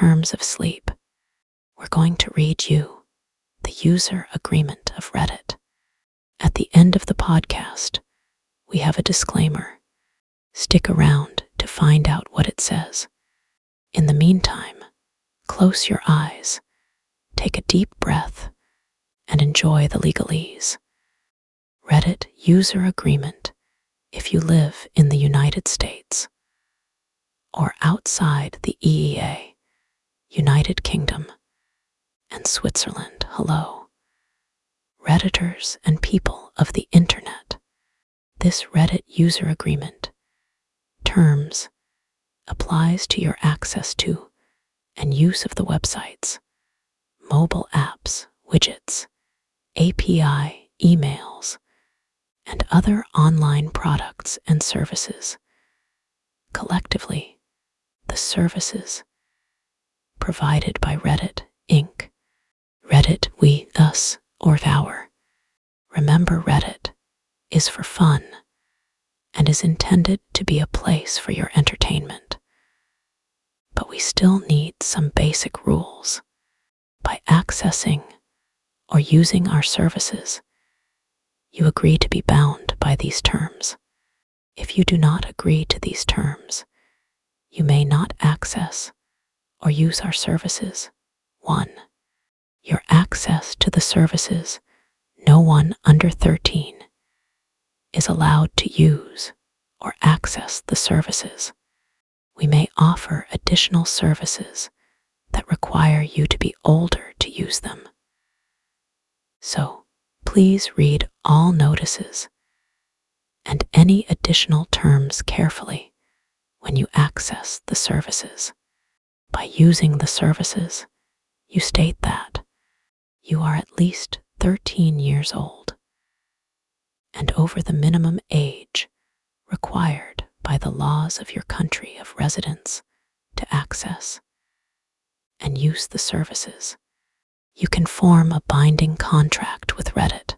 terms of sleep, we're going to read you the user agreement of Reddit. At the end of the podcast, we have a disclaimer. Stick around to find out what it says. In the meantime, close your eyes, take a deep breath, and enjoy the legalese. Reddit user agreement if you live in the United States or outside the EEA, United Kingdom, and Switzerland. Hello, Redditors and people of the internet. This Reddit user agreement terms applies to your access to and use of the websites, mobile apps, widgets, API, emails, and other online products and services. Collectively, the services provided by Reddit, Inc., Reddit, we, us, or our. Remember, Reddit is for fun and is intended to be a place for your entertainment. But we still need some basic rules. By accessing or using our services, you agree to be bound by these terms. If you do not agree to these terms, you may not access or use our services. 1. Your access to the services no one under 13 is allowed to use or access the services. We may offer additional services that require you to be older to use them. So, please read all notices and any additional terms carefully when you access the services. By using the services, you state that you are at least 13 years old and over the minimum age required by the laws of your country of residence to access and use the services. You can form a binding contract with Reddit.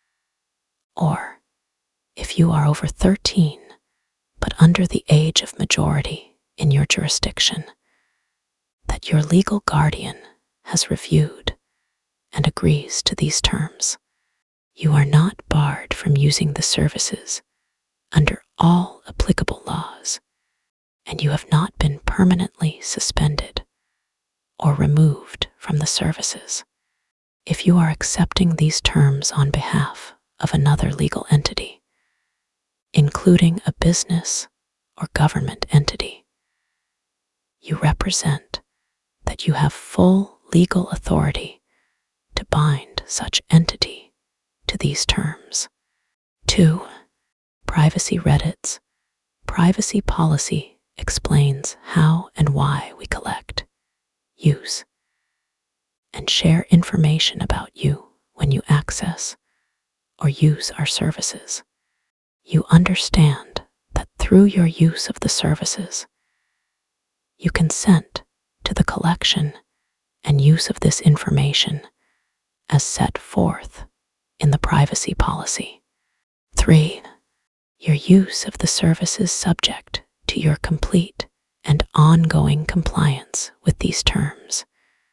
Or, if you are over 13 but under the age of majority in your jurisdiction, that your legal guardian has reviewed and agrees to these terms. You are not barred from using the services under all applicable laws, and you have not been permanently suspended or removed from the services. If you are accepting these terms on behalf of another legal entity, including a business or government entity, you represent that you have full legal authority to bind such entity to these terms. 2. Privacy. Reddit's privacy policy explains how and why we collect, use, and share information about you when you access or use our services. You understand that through your use of the services, you consent to the collection and use of this information as set forth in the privacy policy. 3. Your use of the service is subject to your complete and ongoing compliance with these terms.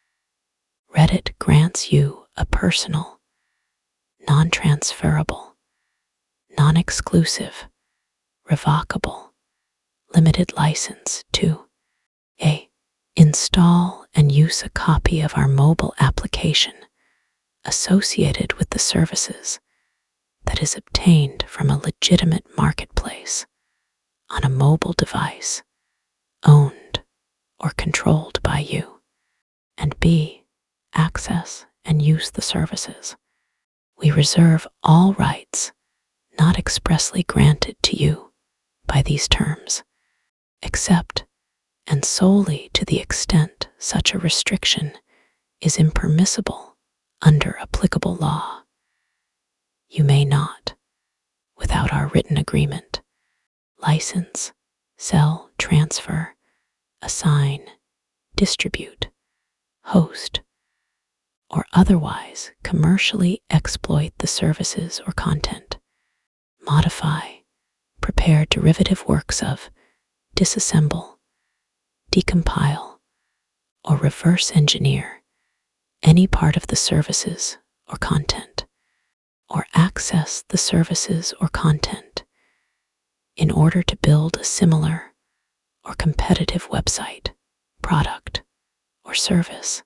Reddit grants you a personal, non-transferable, non-exclusive, revocable, limited license to a. Install and use a copy of our mobile application associated with the services that is obtained from a legitimate marketplace on a mobile device owned or controlled by you, and b. Access and use the services. We reserve all rights not expressly granted to you by these terms, except and solely to the extent such a restriction is impermissible under applicable law. You may not, without our written agreement, license, sell, transfer, assign, distribute, host, or otherwise commercially exploit the services or content, modify, prepare derivative works of, disassemble, decompile, or reverse engineer any part of the services or content, or access the services or content in order to build a similar or competitive website, product, or service,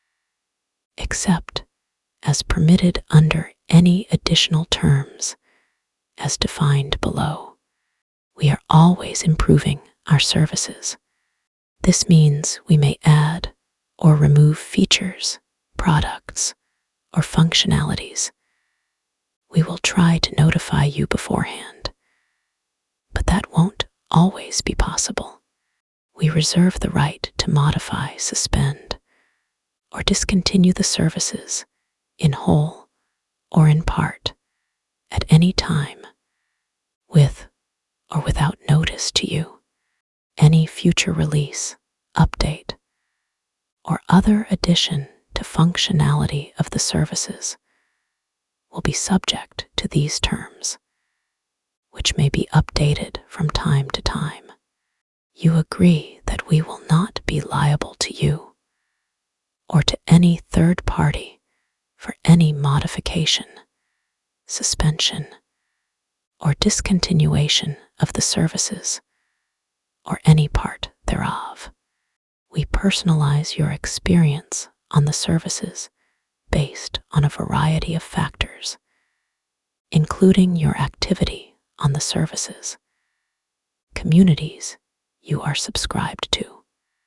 except as permitted under any additional terms as defined below. We are always improving our services. This means we may add or remove features, products, or functionalities. We will try to notify you beforehand, but that won't always be possible. We reserve the right to modify, suspend, or discontinue the services in whole or in part at any time, with or without notice to you. Any future release, update, or other addition to functionality of the services will be subject to these terms, which may be updated from time to time. You agree that we will not be liable to you or to any third party for any modification, suspension, or discontinuation of the services or any part thereof. We personalize your experience on the services based on a variety of factors, including your activity on the services, communities you are subscribed to,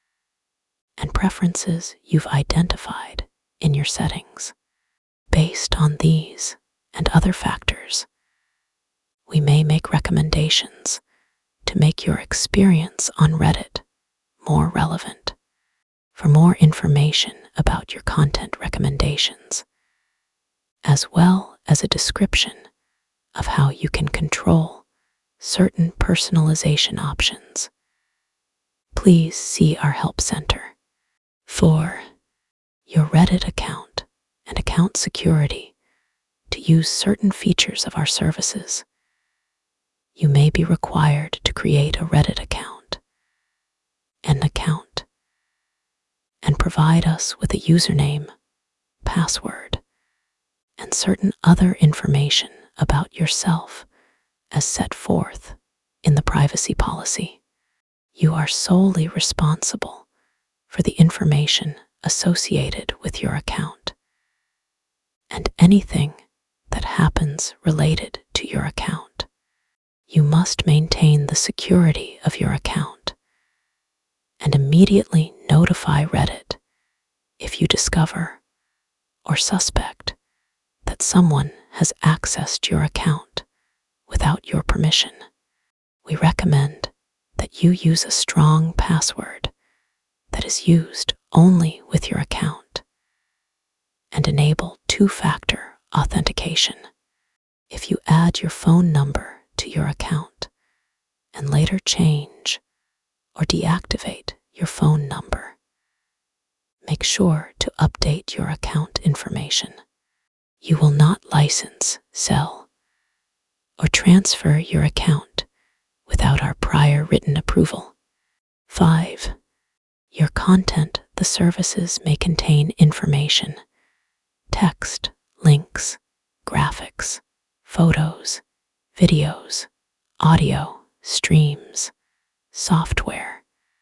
and preferences you've identified in your settings. Based on these and other factors, we may make recommendations to make your experience on Reddit more relevant. For more information about your content recommendations, as well as a description of how you can control certain personalization options, please see our help center. For your Reddit account and account security to use certain features of our services, you may be required to create a Reddit account, and provide us with a username, password, and certain other information about yourself as set forth in the privacy policy. You are solely responsible for the information associated with your account, and anything that happens related to your account. You must maintain the security of your account and immediately notify Reddit if you discover or suspect that someone has accessed your account without your permission. We recommend that you use a strong password that is used only with your account and enable two-factor authentication. If you add your phone number to your account and later change or deactivate your phone number, make sure to update your account information. You will not license, sell, or transfer your account without our prior written approval. 5. Your content, the services may contain information, text, links, graphics, photos, videos, audio, streams, software,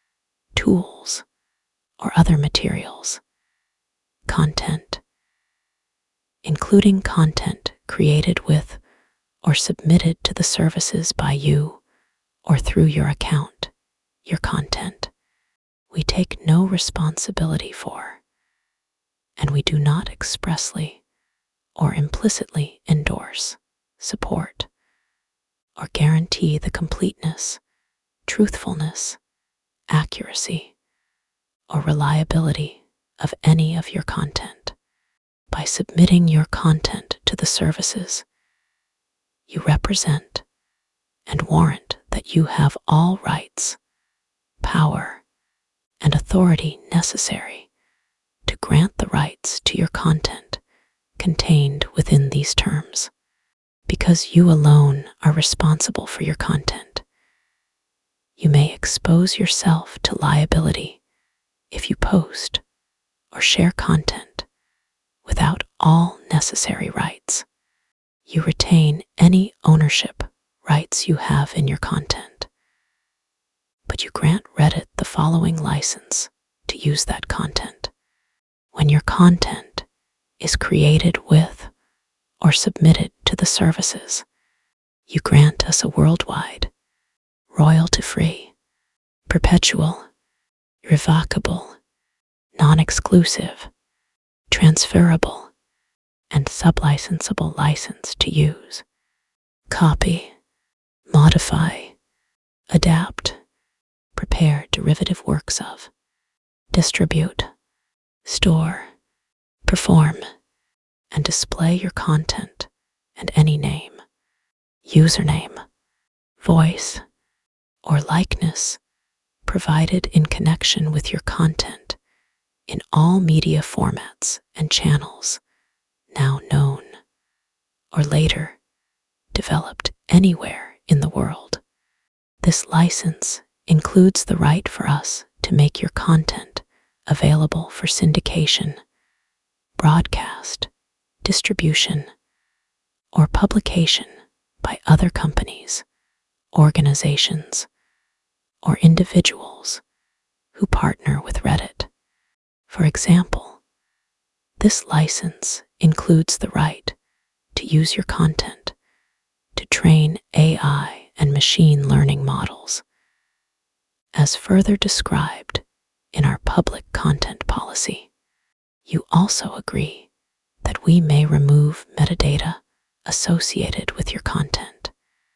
tools, or other materials. Content, including content created with or submitted to the services by you or through your account, your content, we take no responsibility for, and we do not expressly or implicitly endorse, support, or guarantee the completeness, truthfulness, accuracy, or reliability of any of your content. By submitting your content to the services, you represent and warrant that you have all rights, power, and authority necessary to grant the rights to your content contained within these terms. Because you alone are responsible for your content, you may expose yourself to liability if you post or share content without all necessary rights. You retain any ownership rights you have in your content, but you grant Reddit the following license to use that content. When your content is created with or submitted to the services, you grant us a worldwide, royalty-free, perpetual, irrevocable, non-exclusive, transferable, and sublicensable license to use, copy, modify, adapt, prepare derivative works of, distribute, store, perform, and display your content and any name, username, voice, or likeness provided in connection with your content in all media formats and channels now known or later developed anywhere in the world. This license includes the right for us to make your content available for syndication, broadcast, distribution, or publication by other companies, organizations, or individuals who partner with Reddit. For example, this license includes the right to use your content to train AI and machine learning models, as further described in our public content policy. You also agree that we may remove metadata associated with your content,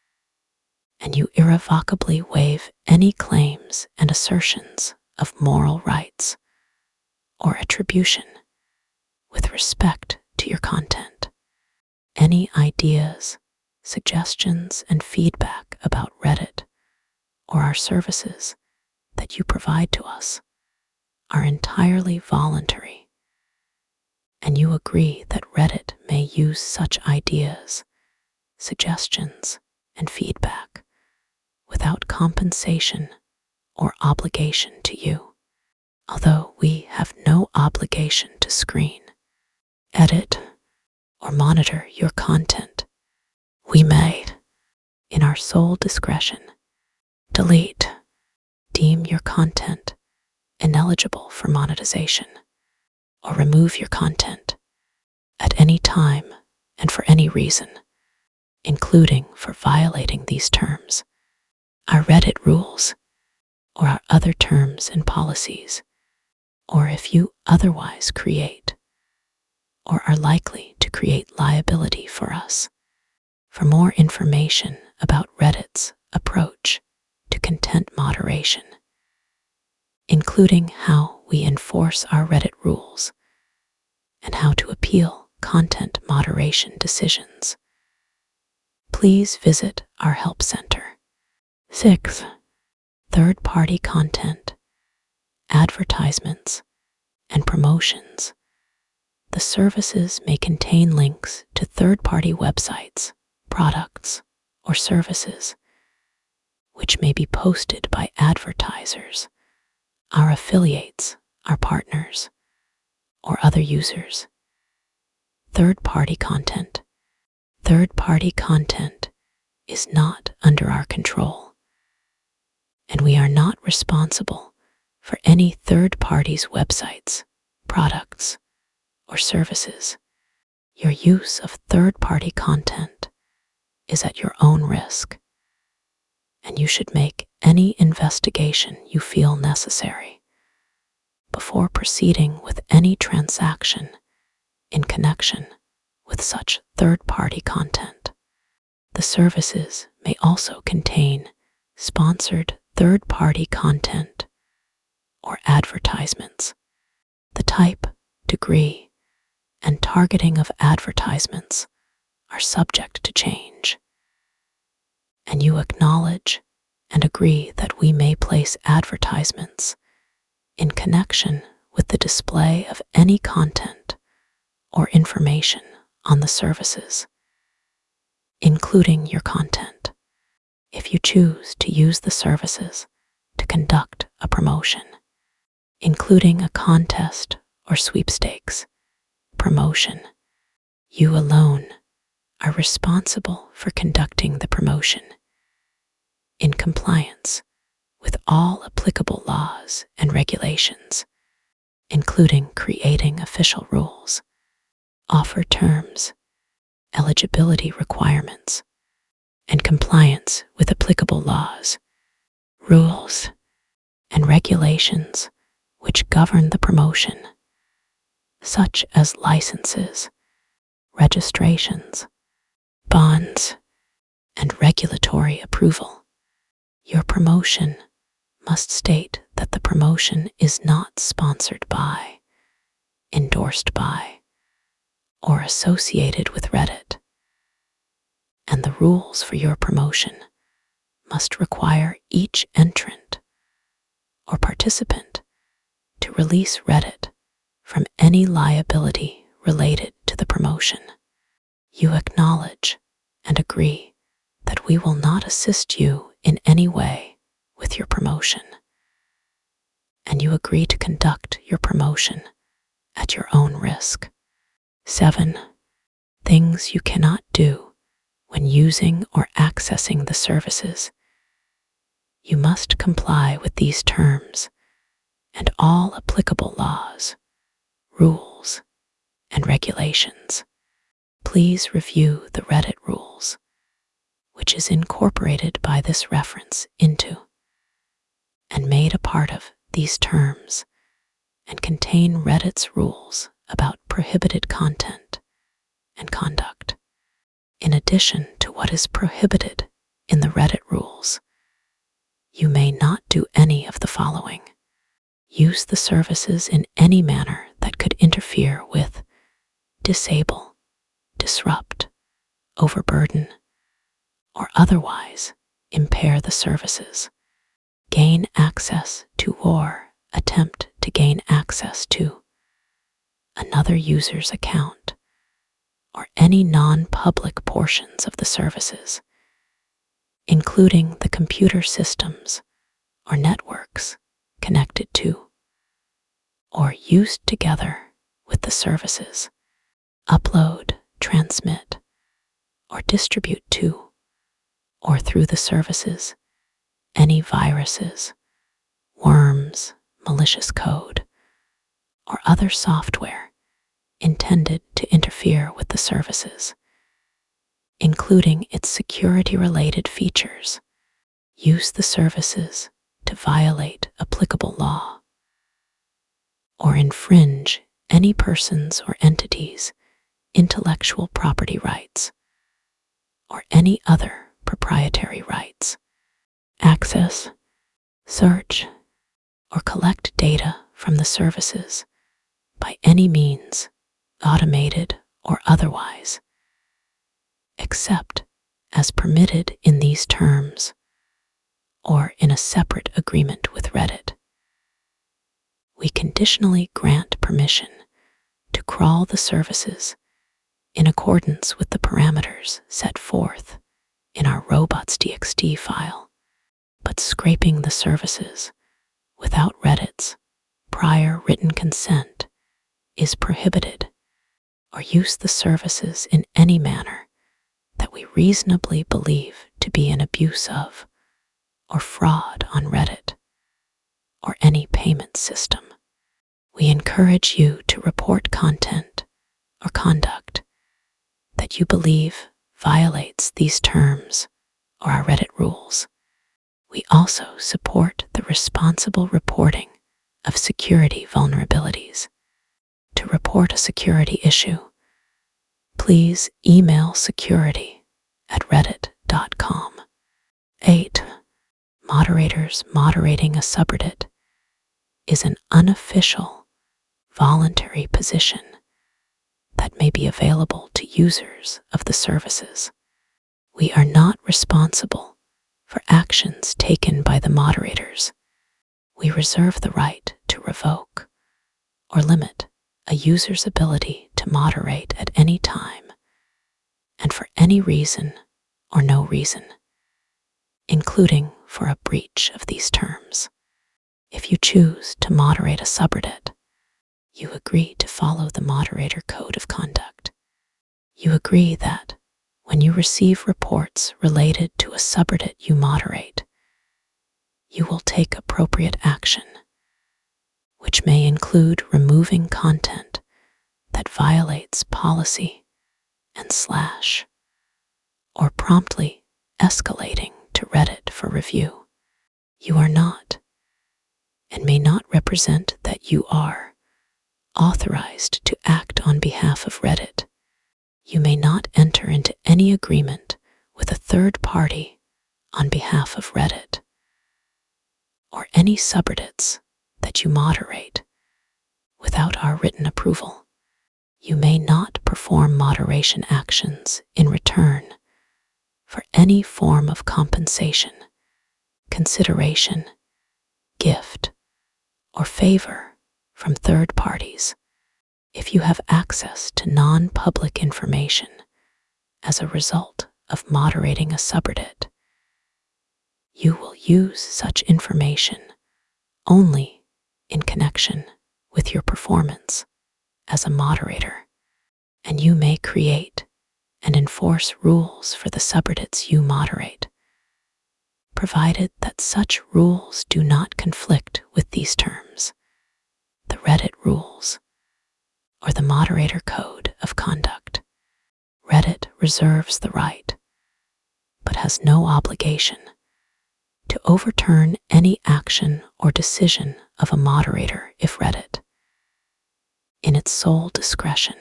and you irrevocably waive any claims and assertions of moral rights or attribution with respect to your content. Any ideas, suggestions, and feedback about Reddit or our services that you provide to us are entirely voluntary, and you agree that Reddit may use such ideas, suggestions, and feedback without compensation or obligation to you. Although we have no obligation to screen, edit, or monitor your content, we may, in our sole discretion, delete, deem your content ineligible for monetization, or remove your content at any time and for any reason, including for violating these terms, our Reddit rules, or our other terms and policies, or if you otherwise create or are likely to create liability for us. For more information about Reddit's approach to content moderation, including how we enforce our Reddit rules and how to appeal content moderation decisions, please visit our help center. 6. Third-party content, advertisements, and promotions. The services may contain links to third-party websites, products, or services, which may be posted by advertisers, our affiliates, our partners, or other users. Third-party content. Third-party content is not under our control, and we are not responsible for any third party's websites, products, or services. Your use of third-party content is at your own risk, and you should make any investigation you feel necessary before proceeding with any transaction in connection with such third-party content. The services may also contain sponsored third-party content or advertisements. The type, degree, and targeting of advertisements are subject to change, and you acknowledge and agree that we may place advertisements in connection with the display of any content or information on the services, including your content, if you choose to use the services to conduct a promotion, including a contest or sweepstakes, promotion. You alone are responsible for conducting the promotion in compliance with all applicable laws and regulations, including creating official rules, offer terms, eligibility requirements, and compliance with applicable laws, rules, and regulations which govern the promotion, such as licenses, registrations, bonds, and regulatory approval. Your promotion must state that the promotion is not sponsored by, endorsed by, or associated with Reddit. And the rules for your promotion must require each entrant or participant to release Reddit from any liability related to the promotion. You acknowledge and agree that we will not assist you in any way with your promotion, and you agree to conduct your promotion at your own risk. 7. Things you cannot do when using or accessing the services. You must comply with these terms and all applicable laws, rules, and regulations. Please review the Reddit rules, which is incorporated by this reference into and made a part of these terms, and contain Reddit's rules about prohibited content and conduct. In addition to what is prohibited in the Reddit rules, you may not do any of the following. Use the services in any manner that could interfere with, disable, disrupt, overburden, or otherwise impair the services. Gain access to or attempt to gain access to another user's account or any non-public portions of the services, including the computer systems or networks connected to or used together with the services. Upload, transmit, or distribute to or through the services any viruses, worms, malicious code, or other software intended to interfere with the services, including its security-related features. Use the services to violate applicable law or infringe any person's or entity's intellectual property rights or any other proprietary rights. Access, search, or collect data from the services by any means, automated or otherwise, except as permitted in these terms or in a separate agreement with Reddit. We conditionally grant permission to crawl the services in accordance with the parameters set forth in our robots.txt file, but scraping the services without Reddit's prior written consent is prohibited, or use the services in any manner that we reasonably believe to be an abuse of or fraud on Reddit or any payment system. We encourage you to report content or conduct that you believe violates these terms or our Reddit rules. We also support the responsible reporting of security vulnerabilities. To report a security issue, please email security@reddit.com. 8. Moderators moderating a subreddit is an unofficial, voluntary position that may be available to users of the services. We are not responsible for actions taken by the moderators. We reserve the right to revoke or limit a user's ability to moderate at any time and for any reason or no reason, including for a breach of these terms. If you choose to moderate a subreddit, You agree to follow the moderator code of conduct. You agree that when you receive reports related to a subreddit you moderate, you will take appropriate action, which may include removing content that violates policy and slash, or promptly escalating to Reddit for review. You are not, and may not represent that you are, authorized to act on behalf of Reddit. You may not enter into any agreement with a third party on behalf of Reddit or any subreddits that you moderate without our written approval. You may not perform moderation actions in return for any form of compensation, consideration, gift, or favor from third parties if you have access to non-public information as a result of moderating a subreddit. You will use such information only in connection with your performance as a moderator, and you may create and enforce rules for the subreddits you moderate, provided that such rules do not conflict with these terms, the Reddit rules, or the moderator code of conduct. Reddit reserves the right, but has no obligation, to overturn any action or decision of a moderator if Reddit, in its sole discretion,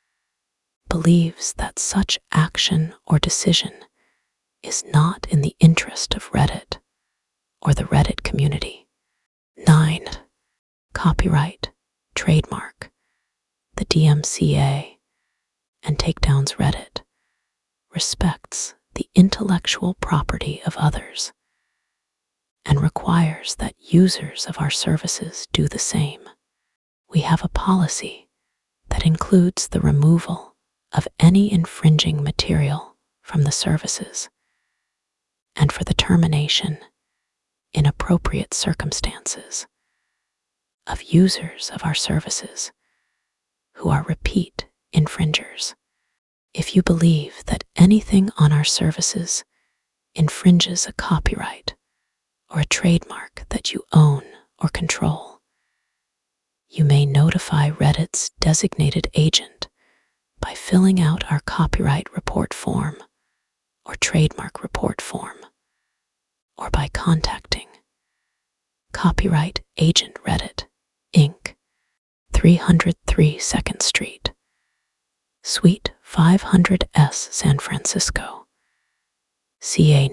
believes that such action or decision is not in the interest of Reddit or the Reddit community. 9. Copyright, trademark. The DMCA and Takedowns Reddit respects the intellectual property of others and requires that users of our services do the same. We have a policy that includes the removal of any infringing material from the services and for the termination, in appropriate circumstances, of users of our services who are repeat infringers. If you believe that anything on our services infringes a copyright or a trademark that you own or control, you may notify Reddit's designated agent by filling out our copyright report form or trademark report form, or by contacting Copyright Agent Reddit, Inc., 303 2nd Street, Suite 500S, San Francisco, CA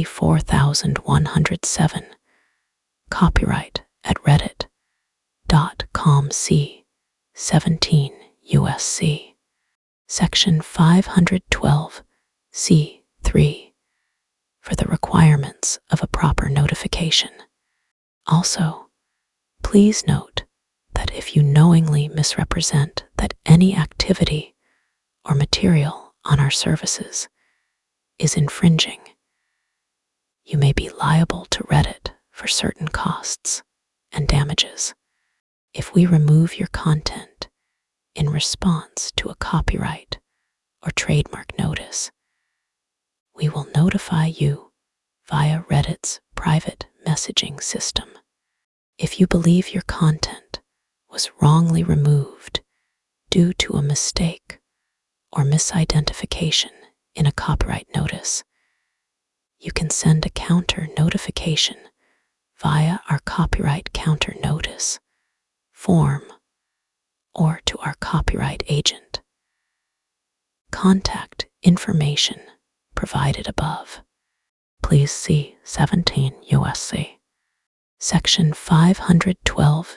94107, copyright at reddit.com C 17 USC, Section 512 C3, for the requirements of a proper notification. Also, please note that if you knowingly misrepresent that any activity or material on our services is infringing, you may be liable to Reddit for certain costs and damages. If we remove your content in response to a copyright or trademark notice, we will notify you via Reddit's private messaging system. If you believe your content was wrongly removed due to a mistake or misidentification in a copyright notice, you can send a counter notification via our copyright counter notice form or to our copyright agent. Contact information provided above. Please see 17 USC, Section 512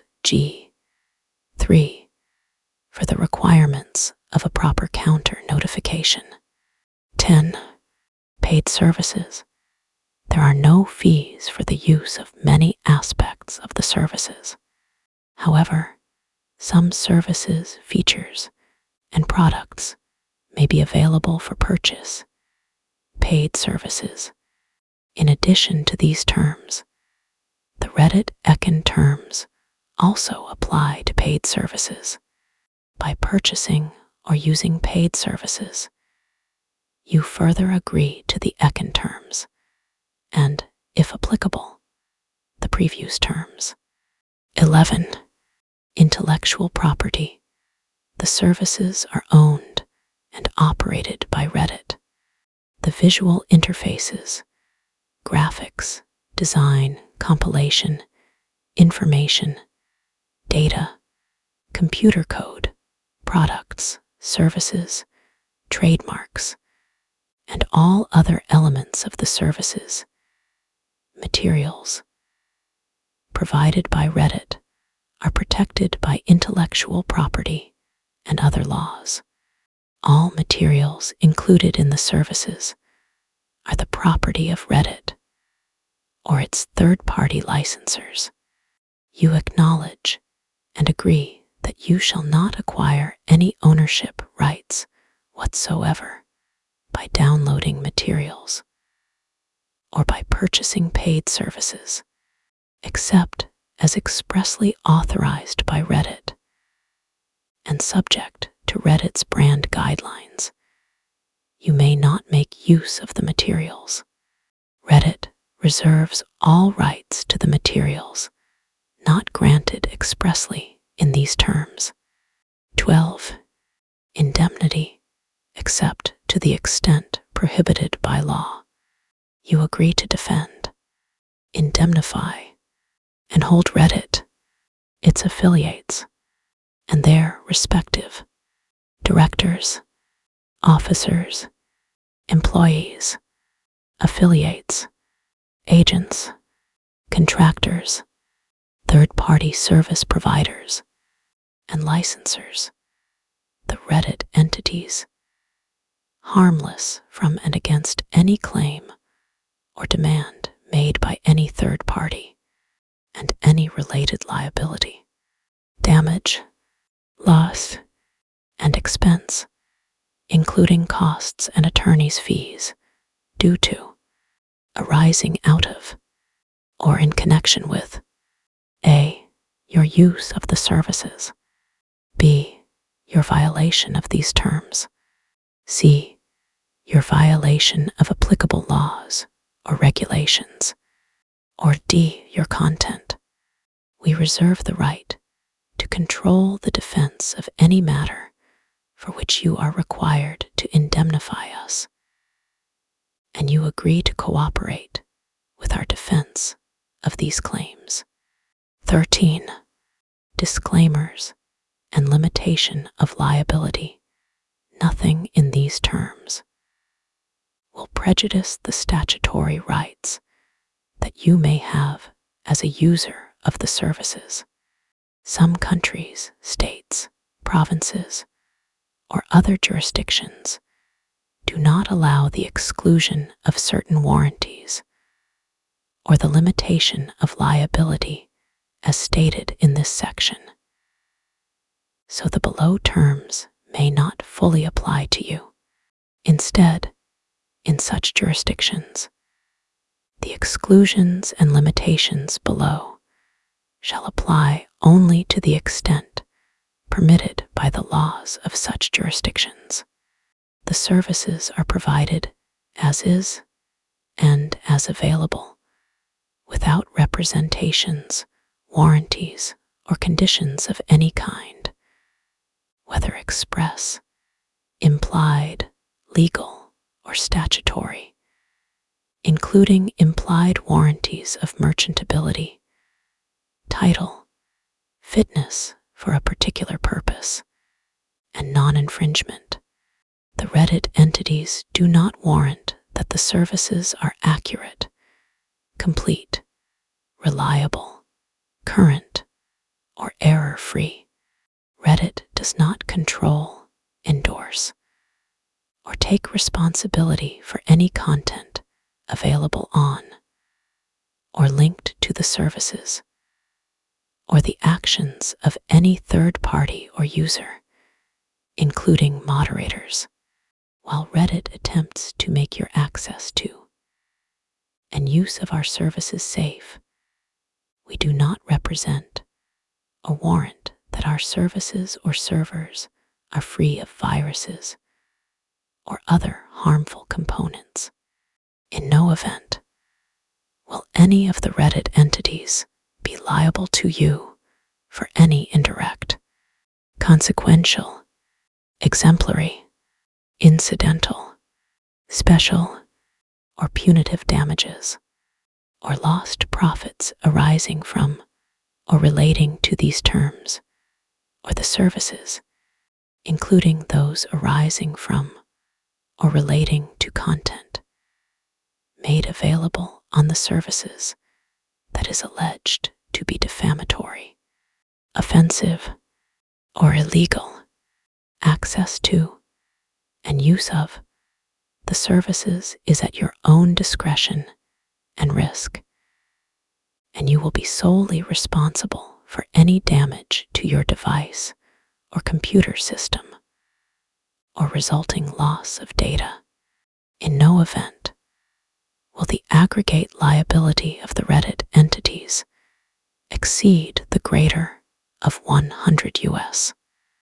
G3, for the requirements of a proper counter notification. 10. Paid services. There are no fees for the use of many aspects of the services. However, some services, features, and products may be available for purchase. Paid services. In addition to these terms, the Reddit ECN terms also apply to paid services. By purchasing or using paid services, you further agree to the ECN terms and, if applicable, the previews terms. 11. Intellectual property. The services are owned and operated by Reddit. The visual interfaces, graphics, design, compilation, information, data, computer code, products, services, trademarks, and all other elements of the services, materials, provided by Reddit are protected by intellectual property and other laws. All materials included in the services are the property of Reddit or its third-party licensors. You acknowledge and agree that you shall not acquire any ownership rights whatsoever by downloading materials or by purchasing paid services, except as expressly authorized by Reddit and subject to Reddit's brand guidelines. You may not make use of the materials. Reddit reserves all rights to the materials not granted expressly in these terms. 12. Indemnity, except to the extent prohibited by law. You agree to defend, indemnify, and hold Reddit, its affiliates, and their respective directors, officers, employees, affiliates, agents, contractors, third-party service providers, and licensors, the Reddit entities, harmless from and against any claim or demand made by any third party, and any related liability, damage, loss, and expense, including costs and attorney's fees due to, arising out of, or in connection with A. Your use of the services, B. Your violation of these terms, C. Your violation of applicable laws or regulations, or D. Your content. We reserve the right to control the defense of any matter for which you are required to indemnify us, and you agree to cooperate with our defense of these claims. 13. Disclaimers and limitation of liability. Nothing in these terms will prejudice the statutory rights that you may have as a user of the services. Some countries, states, provinces, or other jurisdictions do not allow the exclusion of certain warranties or the limitation of liability as stated in this section. So the below terms may not fully apply to you. Instead, in such jurisdictions, the exclusions and limitations below shall apply only to the extent permitted by the laws of such jurisdictions. The services are provided as is and as available, without representations, warranties, or conditions of any kind, whether express, implied, legal, or statutory, including implied warranties of merchantability, title, fitness for a particular purpose, and non-infringement. The Reddit entities do not warrant that the services are accurate, complete, reliable, current, or error-free. Reddit does not control, endorse, or take responsibility for any content available on or linked to the services, or the actions of any third party or user, including moderators, while Reddit attempts to make your access to and use of our services safe. We do not represent a warrant that our services or servers are free of viruses or other harmful components. In no event will any of the Reddit entities be liable to you for any indirect, consequential, exemplary, incidental, special, or punitive damages, or lost profits arising from or relating to these terms, or the services, including those arising from or relating to content made available on the services that is alleged to be defamatory, offensive, or illegal. Access to and use of the services is at your own discretion and risk, and you will be solely responsible for any damage to your device or computer system or resulting loss of data. In no event will the aggregate liability of the Reddit entities exceed the greater of $100,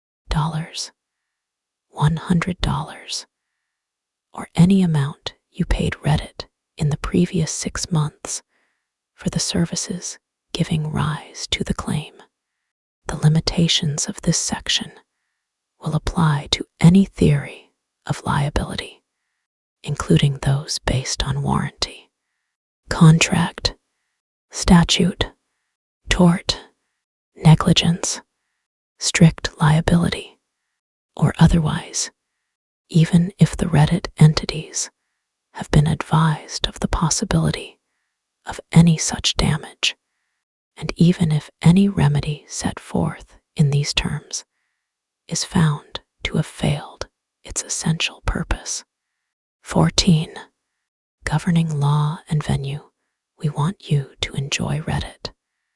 $100, or any amount you paid Reddit in the previous 6 months for the services giving rise to the claim. The limitations of this section will apply to any theory of liability, including those based on warranty, contract, statute, tort, negligence, strict liability, or otherwise, even if the Reddit entities have been advised of the possibility of any such damage, and even if any remedy set forth in these terms is found to have failed its essential purpose. 14. Governing law and venue. We want you to enjoy Reddit.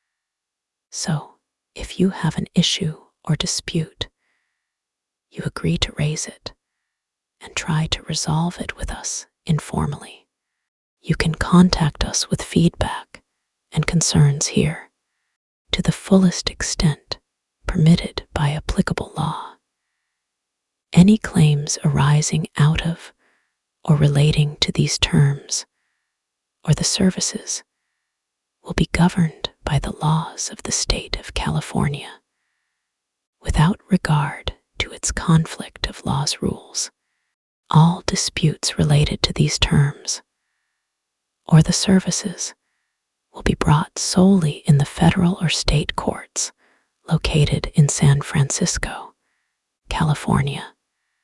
So, if you have an issue or dispute, you agree to raise it and try to resolve it with us informally. You can contact us with feedback and concerns here to the fullest extent permitted by applicable law. Any claims arising out of or relating to these terms or the services will be governed by the laws of the state of California without regard to its conflict of laws rules. All disputes related to these terms or the services will be brought solely in the federal or state courts located in San Francisco, California.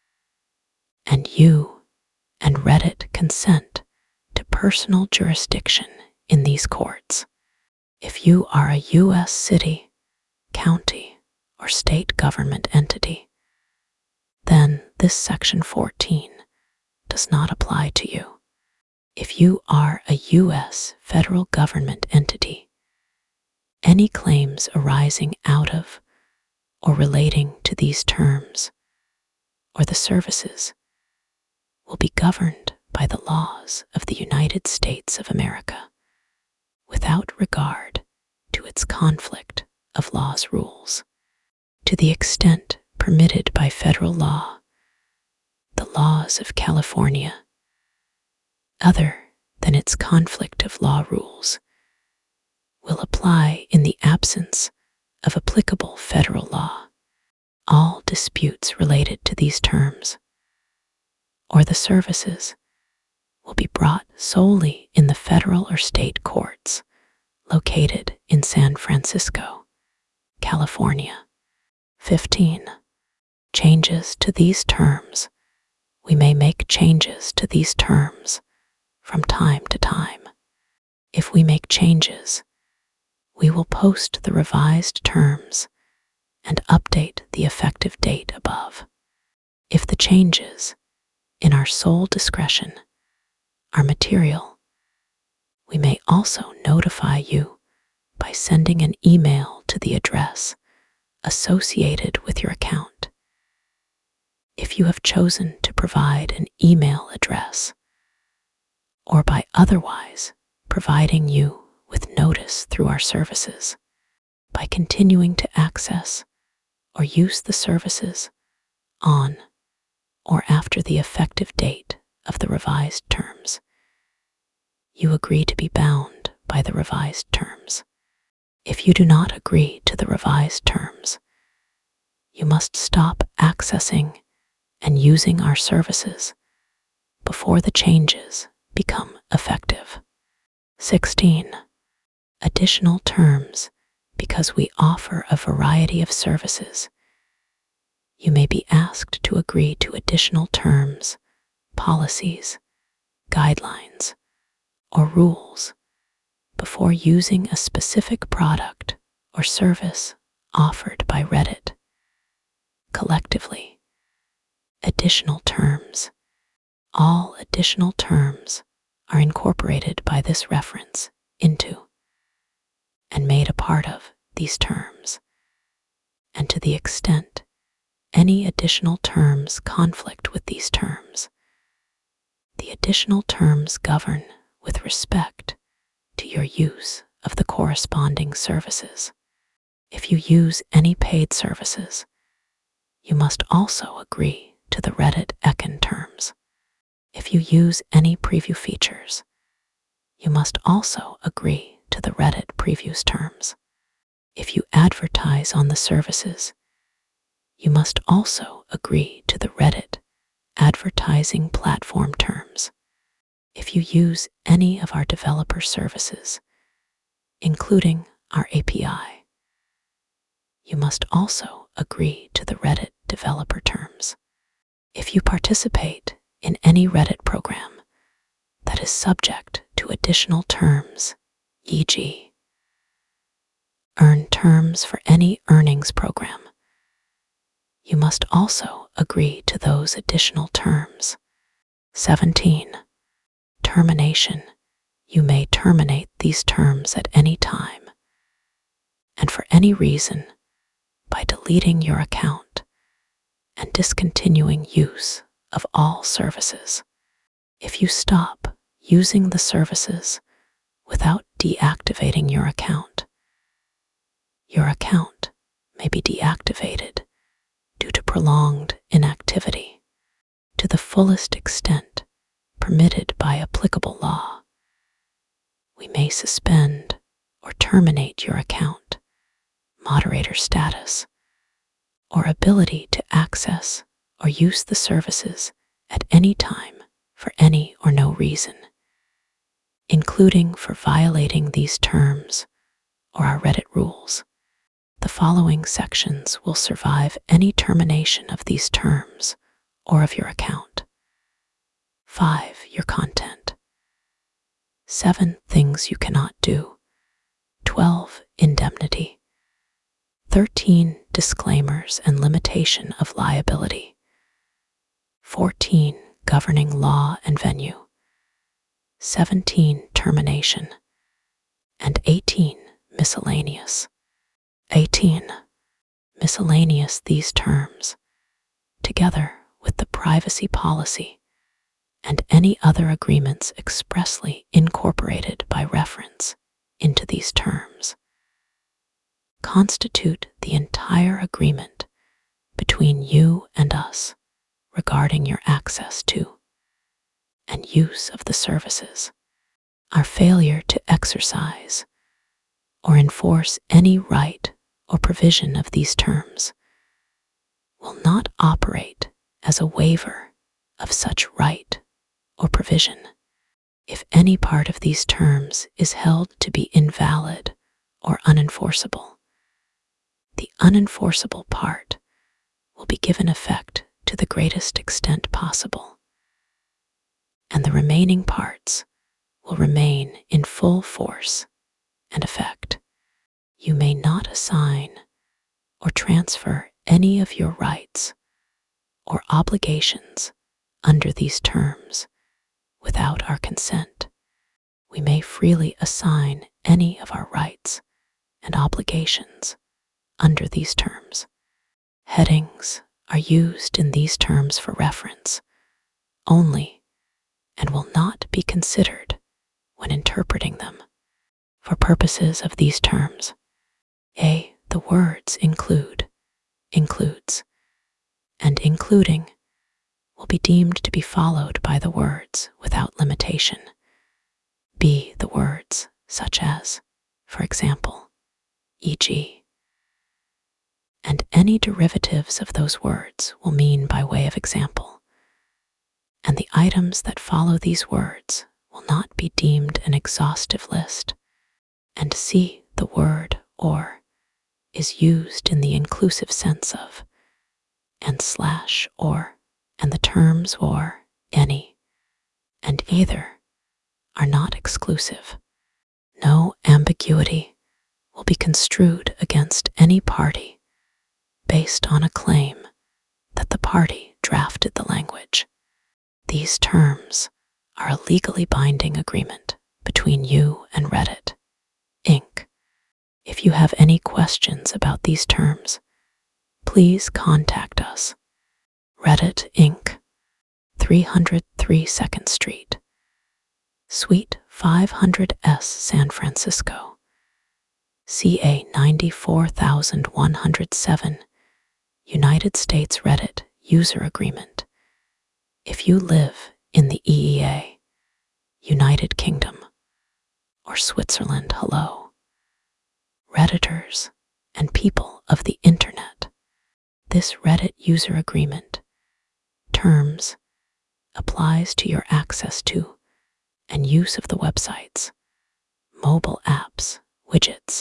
And you and Reddit consent to personal jurisdiction in these courts. If you are a U.S. city, county, or state government entity, then this Section 14 does not apply to you. If you are a U.S. federal government entity, any claims arising out of or relating to these terms or the services will be governed by the laws of the United States of America without regard to its conflict of laws rules. To the extent permitted by federal law, the laws of California, other than its conflict of law rules, will apply in the absence of applicable federal law. All disputes related to these terms or the services will be brought solely in the federal or state courts located in San Francisco, California. 15. Changes to these terms. We may make changes to these terms from time to time. If we make changes, we will post the revised terms and update the effective date above. If the changes, in our sole discretion, are material, we may also notify you by sending an email to the address associated with your account. If you have chosen to provide an email address, or by otherwise providing you with notice through our services, by continuing to access or use the services on or after the effective date of the revised terms. You agree to be bound by the revised terms. If you do not agree to the revised terms, you must stop accessing and using our services before the changes become effective. 16. Additional terms. Because we offer a variety of services, you may be asked to agree to additional terms, policies, guidelines, or rules before using a specific product or service offered by Reddit. Collectively, additional terms. All additional terms are incorporated by this reference into and made a part of these terms, and to the extent any additional terms conflict with these terms, the additional terms govern with respect to your use of the corresponding services. If you use any paid services, you must also agree to the Reddit Econ terms. If you use any preview features, you must also agree to the Reddit previews terms. If you advertise on the services, you must also agree to the Reddit advertising platform terms. If you use any of our developer services, including our API, you must also agree to the Reddit developer terms. If you participate in any Reddit program that is subject to additional terms, e.g., earn terms for any earnings program, you must also agree to those additional terms. 17. Termination. You may terminate these terms at any time and for any reason by deleting your account and discontinuing use of all services. If you stop using the services without deactivating your account may be deactivated due to prolonged inactivity to the fullest extent permitted by applicable law. We may suspend or terminate your account, moderator status, or ability to access or use the services at any time for any or no reason, including for violating these terms or our Reddit rules. The following sections will survive any termination of these terms or of your account. 5. Your content. 7. Things you cannot do. 12. Indemnity. 13. Disclaimers and limitation of liability. 14. Governing law and venue. 17. Termination. And 18. Miscellaneous. 18. Miscellaneous. These terms, together with the privacy policy and any other agreements expressly incorporated by reference into these terms, constitute the entire agreement between you and us regarding your access to and use of the services. Our failure to exercise or enforce any right or provision of these terms will not operate as a waiver of such right or provision. If any part of these terms is held to be invalid or unenforceable, the unenforceable part will be given effect to the greatest extent possible, and the remaining parts will remain in full force and effect. You may not assign or transfer any of your rights or obligations under these terms without our consent. We may freely assign any of our rights and obligations under these terms. Headings are used in these terms for reference only and will not be considered when interpreting them. For purposes of these terms, The words include, includes, and including will be deemed to be followed by the words without limitation. B. The words such as, for example, e.g., and any derivatives of those words will mean by way of example, and the items that follow these words will not be deemed an exhaustive list. And C. The word or is used in the inclusive sense of, and slash or, and the terms or, any, and either are not exclusive. No ambiguity will be construed against any party based on a claim that the party drafted the language. These terms are a legally binding agreement between you and Reddit, Inc. If you have any questions about these terms, please contact us. Reddit, Inc., 303 2nd Street, Suite 500S, San Francisco, CA 94107, United States. Reddit User Agreement. If you live in the EEA, United Kingdom, or Switzerland, hello. Redditors and people of the Internet, this Reddit User Agreement terms applies to your access to and use of the websites, mobile apps, widgets,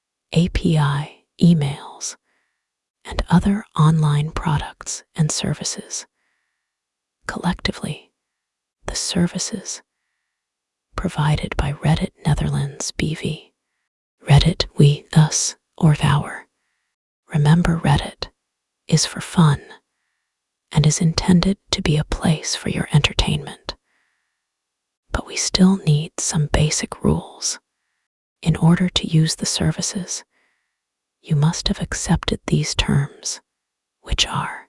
API, emails, and other online products and services. Collectively, the services provided by Reddit Netherlands BV. Reddit, we, us, or our. Remember, Reddit is for fun and is intended to be a place for your entertainment. But we still need some basic rules. In order to use the services, you must have accepted these terms, which are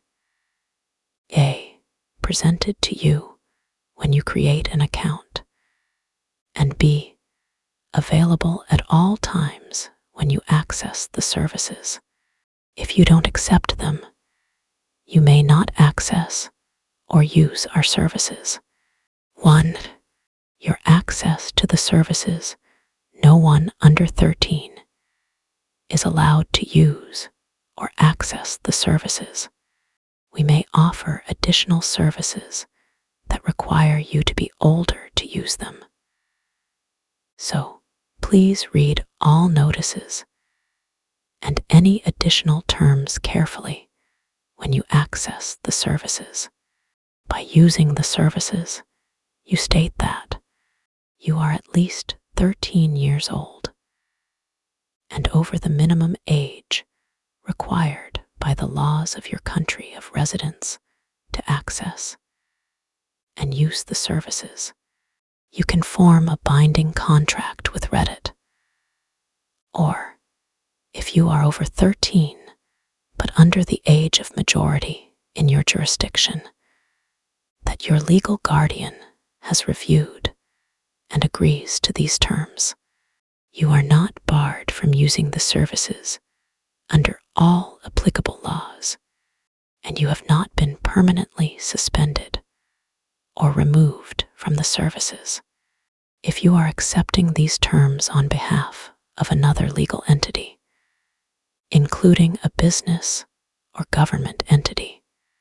A. Presented to you when you create an account, and B. Available at all times when you access the services. If you don't accept them, you may not access or use our services. 1. Your access to the services no one under 13 is allowed to use or access the services. We may offer additional services that require you to be older to use them. So, please read all notices and any additional terms carefully when you access the services. By using the services, you state that you are at least 13 years old and over the minimum age required by the laws of your country of residence to access and use the services. You can form a binding contract with Reddit. Or, if you are over 13 but under the age of majority in your jurisdiction, that your legal guardian has reviewed and agrees to these terms. You are not barred from using the services under all applicable laws, and you have not been permanently suspended or removed from the services. If you are accepting these terms on behalf of another legal entity, including a business or government entity,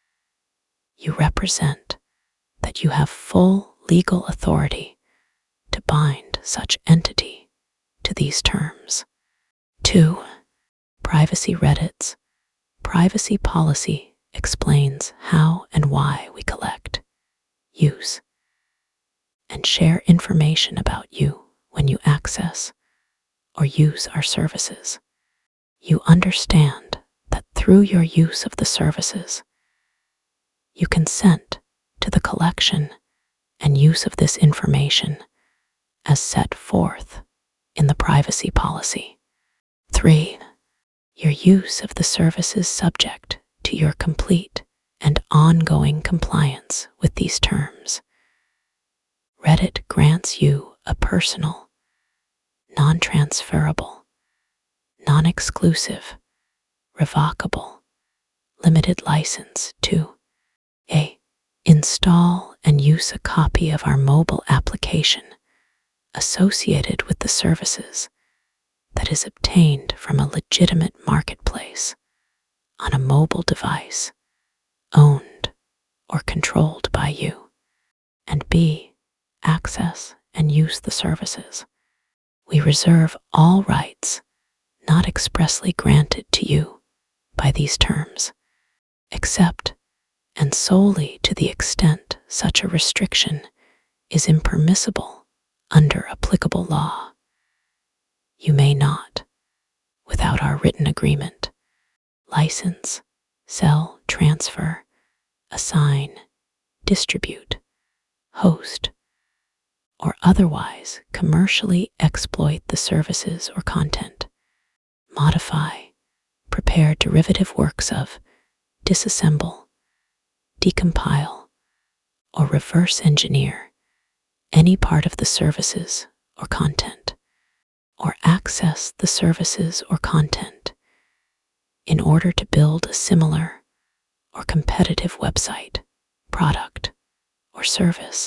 you represent that you have full legal authority to bind such entity to these terms. 2. Privacy. Reddit's privacy policy explains how and why we collect, use, and share information about you when you access or use our services. You understand that through your use of the services, you consent to the collection and use of this information as set forth in the privacy policy. 3. Your use of the service is subject to your complete and ongoing compliance with these terms. Reddit grants you a personal, non-transferable, non-exclusive, revocable, limited license to A. Install and use a copy of our mobile application associated with the services that is obtained from a legitimate marketplace on a mobile device owned or controlled by you, and B. Access and use the services. We reserve all rights not expressly granted to you by these terms, except and solely to the extent such a restriction is impermissible under applicable law. You may not, without our written agreement, license, sell, transfer, assign, distribute, host, or otherwise commercially exploit the services or content, modify, prepare derivative works of, disassemble, decompile, or reverse engineer any part of the services or content, or access the services or content in order to build a similar or competitive website, product, or service,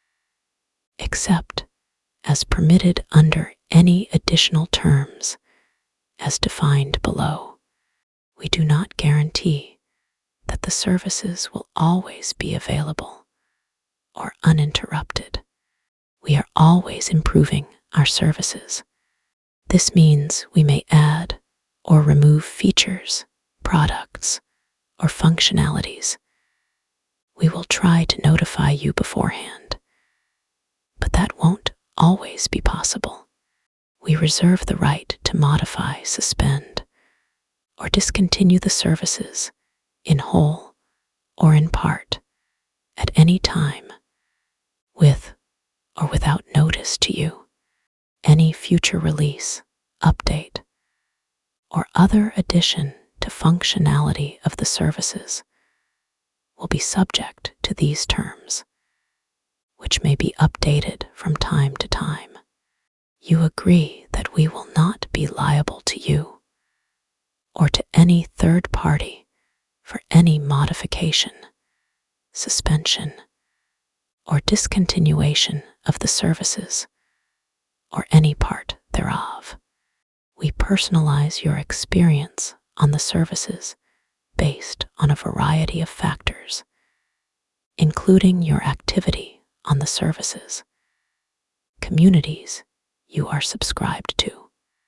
except as permitted under any additional terms as defined below. We do not guarantee that the services will always be available or uninterrupted. We are always improving our services. This means we may add or remove features, products, or functionalities. We will try to notify you beforehand, but that won't always be possible. We reserve the right to modify, suspend, or discontinue the services in whole or in part at any time, with or without notice to you. Any future release, update, or other addition to functionality of the services will be subject to these terms, which may be updated from time to time. You agree that we will not be liable to you or to any third party for any modification, suspension, or discontinuation of the services or any part thereof. We personalize your experience on the services based on a variety of factors, including your activity on the services, communities you are subscribed to,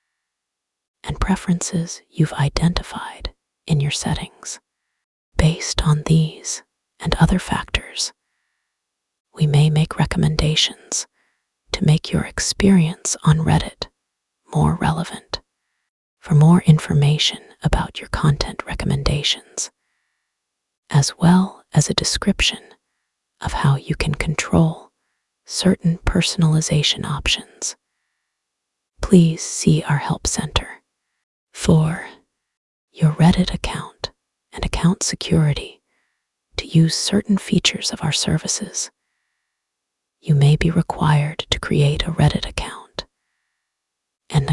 and preferences you've identified in your settings. Based on these and other factors, we may make recommendations to make your experience on Reddit more relevant. For more information about your content recommendations, as well as a description of how you can control certain personalization options, please see our help center. For your Reddit account and account security to use certain features of our services, you may be required to create a Reddit account, and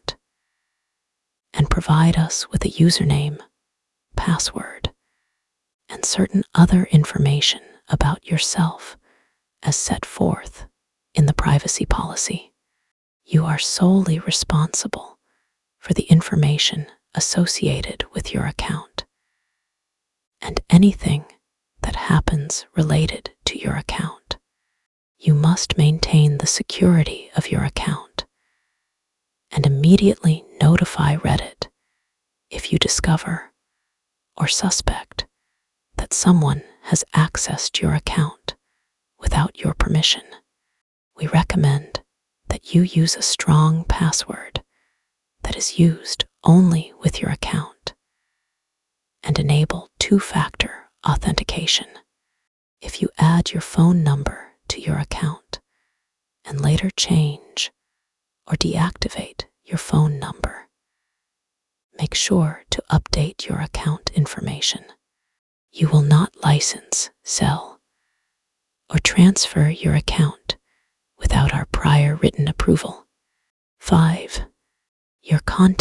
provide us with a username, password, and certain other information about yourself as set forth in the privacy policy. You are solely responsible for the information associated with your account, and anything that happens related to your account. You must maintain the security of your account and immediately notify Reddit if you discover or suspect that someone has accessed your account without your permission. We recommend that you use a strong password that is used only with your account and enable two-factor authentication. If you add your phone number to your account and later change or deactivate your phone number, make sure to update your account information. You will not license, sell, or transfer your account without our prior written approval. 5. Your content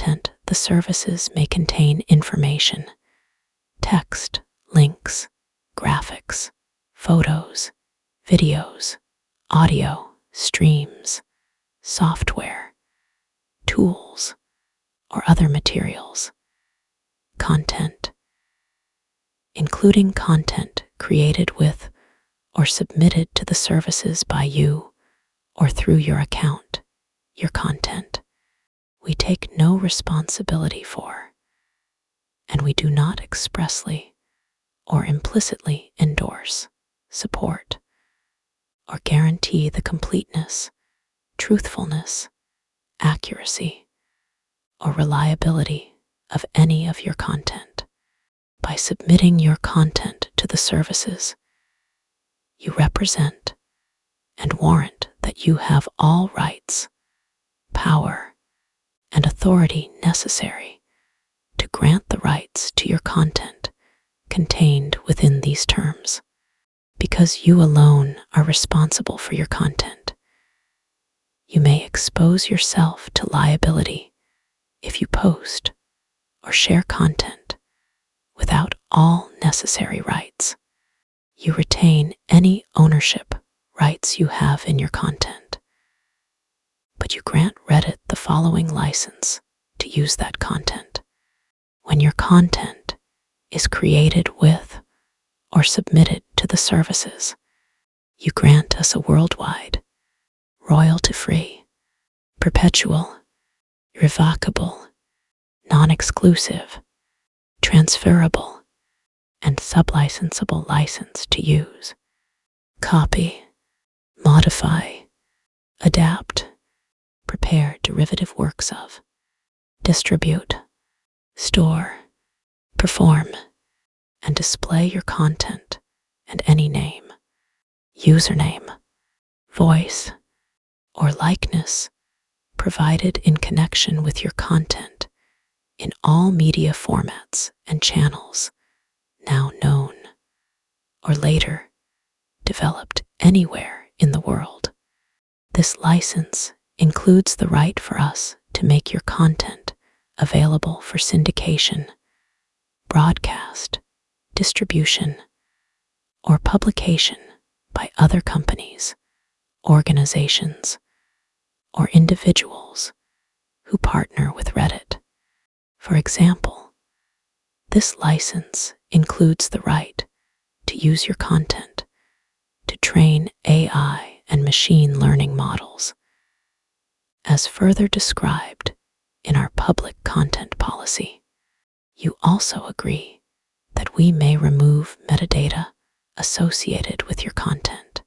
the services may contain information, text, links, graphics, photos, videos, audio, streams, software, tools, or other materials. Content, including content created with or submitted to the services by you or through your account, your content, we take no responsibility for, and we do not expressly or implicitly endorse, support, or guarantee the completeness, truthfulness, accuracy, or reliability of any of your content. By submitting your content to the services, you represent and warrant that you have all rights, power, and authority necessary to grant the rights to your content contained within these terms. Because you alone are responsible for your content, you may expose yourself to liability if you post or share content without all necessary rights. You retain any ownership rights you have in your content, but you grant Reddit the following license to use that content. When your content is created with or submitted to the services, you grant us a worldwide, royalty-free, perpetual, irrevocable, non-exclusive, transferable, and sublicensable license to use, copy, modify, adapt, prepare derivative works of, distribute, store, perform, and display your content and any name, username, voice, or likeness provided in connection with your content in all media formats and channels now known or later developed anywhere in the world. This license includes the right for us to make your content available for syndication, broadcast, distribution, or publication by other companies, organizations, or individuals who partner with Reddit. For example, this license includes the right to use your content to train AI and machine learning models, as further described in our public content policy. You also agree that we may remove metadata associated with your content,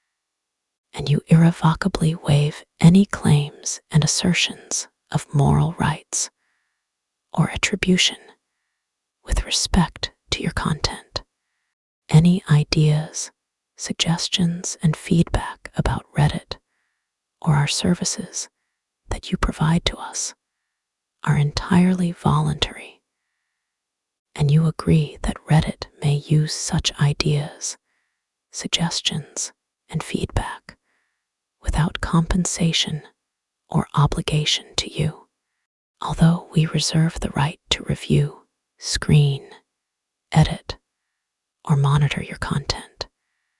and you irrevocably waive any claims and assertions of moral rights or attribution with respect to your content. Any ideas, suggestions, and feedback about Reddit or our services that you provide to us are entirely voluntary, and you agree that Reddit may use such ideas, suggestions, and feedback without compensation or obligation to you. Although we reserve the right to review, screen, edit, or monitor your content,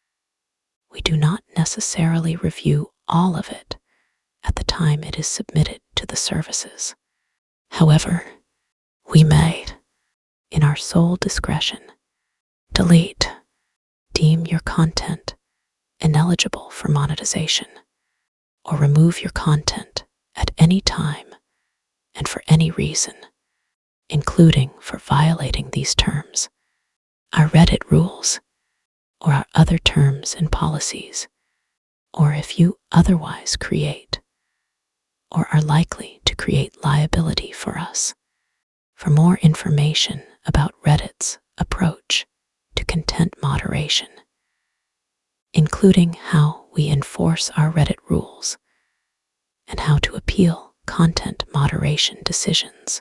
we do not necessarily review all of it at the time it is submitted to the services. However, we may, in our sole discretion, delete, deem your content ineligible for monetization, or remove your content at any time and for any reason, including for violating these terms, our Reddit rules, or our other terms and policies, or if you otherwise create or are likely to create liability for us. For more information about Reddit's approach to content moderation, including how we enforce our Reddit rules and how to appeal content moderation decisions,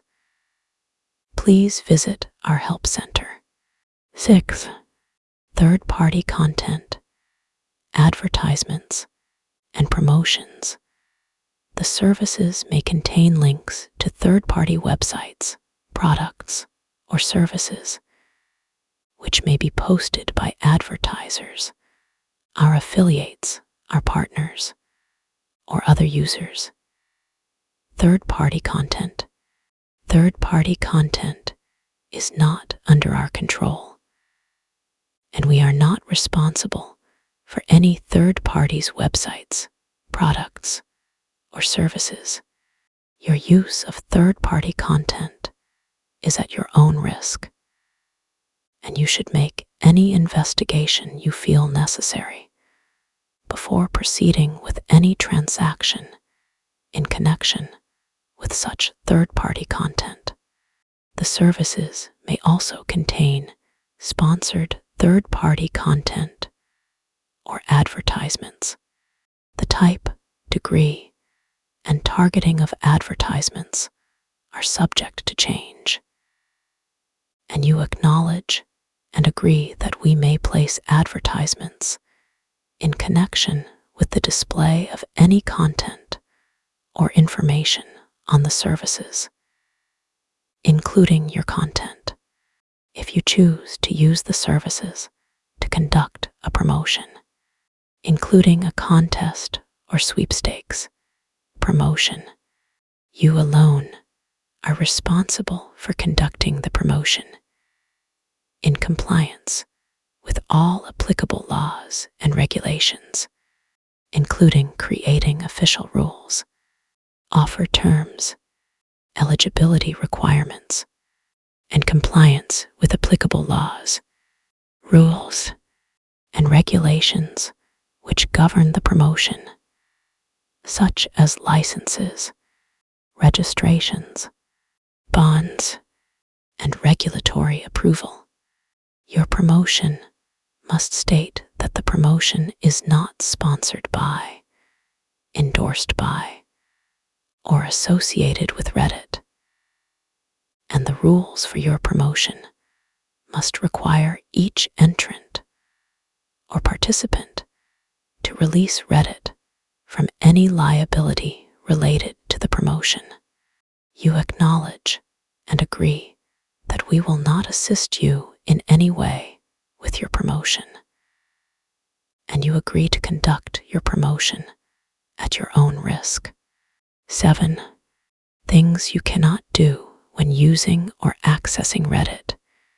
please visit our help center. 6. Third-party content, advertisements, and promotions The services may contain links to third-party websites, products, or services, which may be posted by advertisers, our affiliates, our partners, or other users. Third-party content. Third-party content is not under our control, and we are not responsible for any third party's websites, products, or services. Your use of third-party content is at your own risk, and you should make any investigation you feel necessary before proceeding with any transaction in connection with such third-party content. The services may also contain sponsored third-party content or advertisements. The type, degree, and targeting of advertisements are subject to change, and you acknowledge and agree that we may place advertisements in connection with the display of any content or information on the services, including your content, if you choose to use the services to conduct a promotion, including a contest or sweepstakes promotion. You alone are responsible for conducting the promotion in compliance with all applicable laws and regulations, including creating official rules, offer terms, eligibility requirements, and compliance with applicable laws, rules, and regulations which govern the promotion, such as licenses, registrations, bonds, and regulatory approval. Your promotion must state that the promotion is not sponsored by, endorsed by, or associated with Reddit, and the rules for your promotion must require each entrant or participant to release Reddit from any liability related to the promotion. You acknowledge and agree that we will not assist you in any way with your promotion, and you agree to conduct your promotion at your own risk. 7. Things you cannot do when using or accessing Reddit.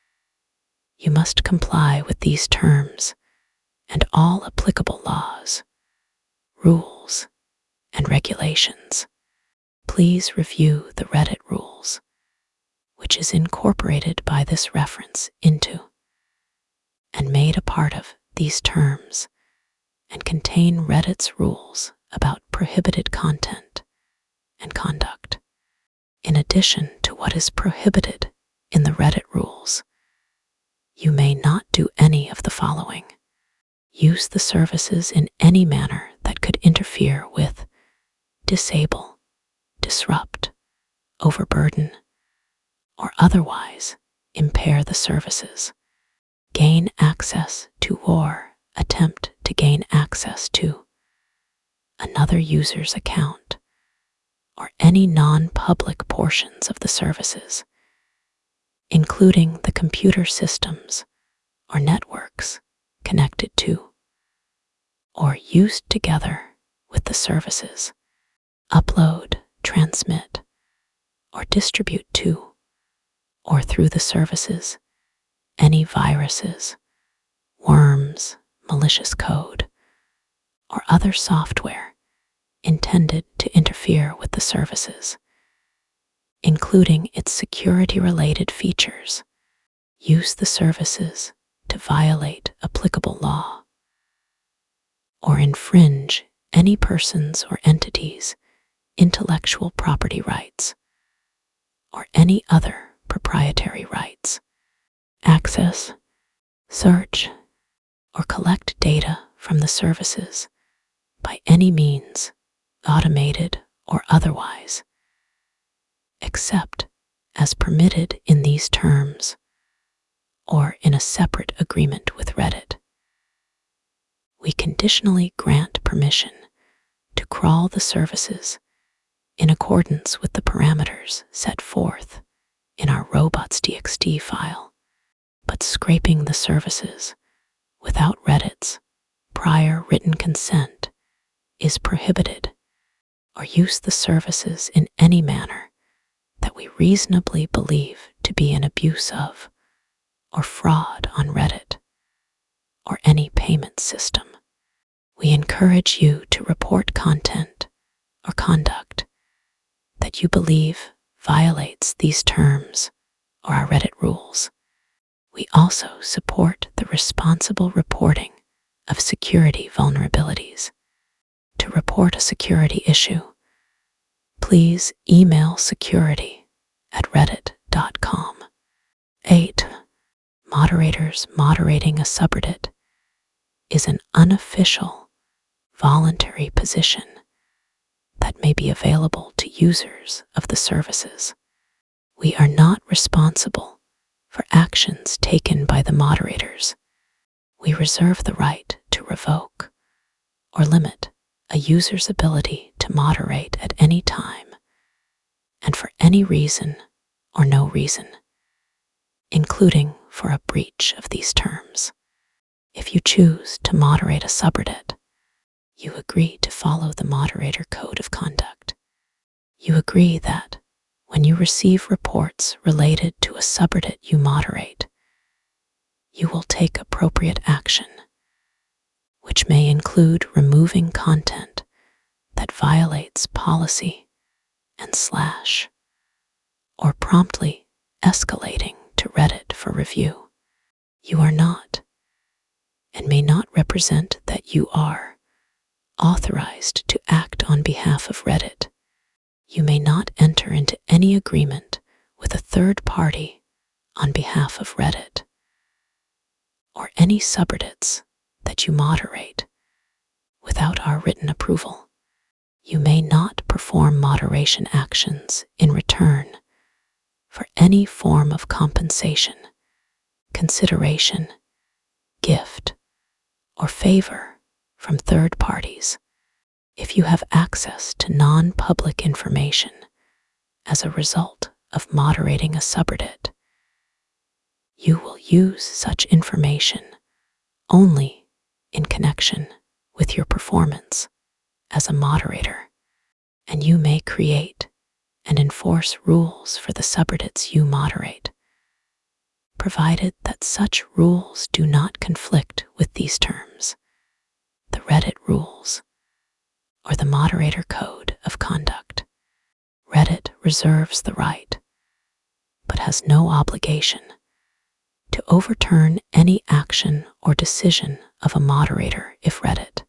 You must comply with these terms and all applicable laws, rules, and regulations. Please review the Reddit rules, which is incorporated by this reference into and made a part of these terms and contain Reddit's rules about prohibited content and conduct. In addition to what is prohibited in the Reddit rules, you may not do any of the following. Use the services in any manner that could interfere with, disable, disrupt, overburden, or otherwise impair the services. Gain access to or attempt to gain access to another user's account or any non-public portions of the services, including the computer systems or networks connected to or used together with the services. Upload, transmit, or distribute to or through the services any viruses, worms, malicious code, or other software intended to interfere with the services, including its security-related features. Use the services to violate applicable law or infringe any person's or entity's intellectual property rights or any other proprietary rights. Access, search, or collect data from the services by any means, automated or otherwise, except as permitted in these terms or in a separate agreement with Reddit. We conditionally grant permission to crawl the services in accordance with the parameters set forth in our robots.txt file, but scraping the services without Reddit's prior written consent is prohibited, or use the services in any manner that we reasonably believe to be an abuse of or fraud on Reddit or any payment system. We encourage you to report content or conduct that you believe violates these terms or our Reddit rules. We also support the responsible reporting of security vulnerabilities. To report a security issue, please email security@reddit.com. 8. Moderators moderating a subreddit is an unofficial, voluntary position that may be available to users of the services. We are not responsible for actions taken by the moderators. We reserve the right to revoke or limit a user's ability to moderate at any time and for any reason or no reason, including for a breach of these terms. If you choose to moderate a subreddit, you agree to follow the moderator code of conduct. You agree that when you receive reports related to a subreddit you moderate, you will take appropriate action, which may include removing content that violates policy and / or promptly escalating to Reddit for review. You are not, and may not represent that you are, authorized to act on behalf of Reddit. You may not enter into any agreement with a third party on behalf of Reddit or any subreddits that you moderate without our written approval. You may not perform moderation actions in return for any form of compensation, consideration, gift, or favor from third parties. If you have access to non-public information as a result of moderating a subreddit, you will use such information only in connection with your performance as a moderator, and you may create and enforce rules for the subreddits you moderate, provided that such rules do not conflict with these terms, the Reddit rules, or the moderator code of conduct. Reddit reserves the right, but has no obligation, to overturn any action or decision of a moderator if Reddit,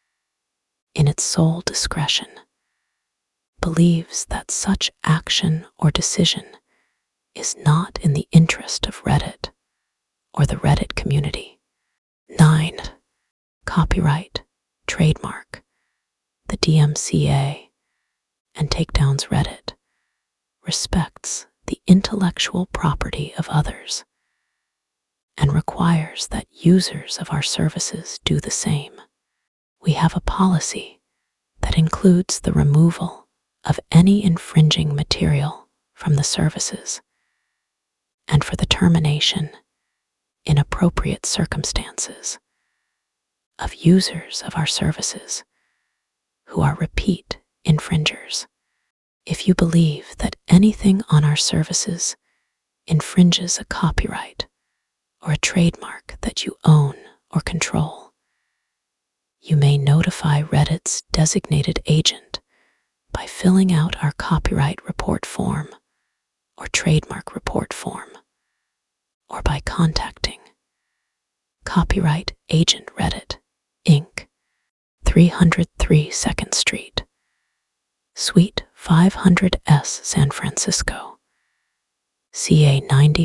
in its sole discretion, believes that such action or decision is not in the interest of Reddit or the Reddit community. 9. Copyright, trademark, the DMCA, and Takedowns Reddit respects the intellectual property of others and requires that users of our services do the same. We have a policy that includes the removal of any infringing material from the services and for the termination, in appropriate circumstances, of users of our services who are repeat infringers. If you believe that anything on our services infringes a copyright or a trademark that you own or control, you may notify Reddit's designated agent by filling out our copyright report form or trademark report form, or by contacting Copyright Agent Reddit, Inc., 303 2nd Street, Suite 500S, San Francisco, CA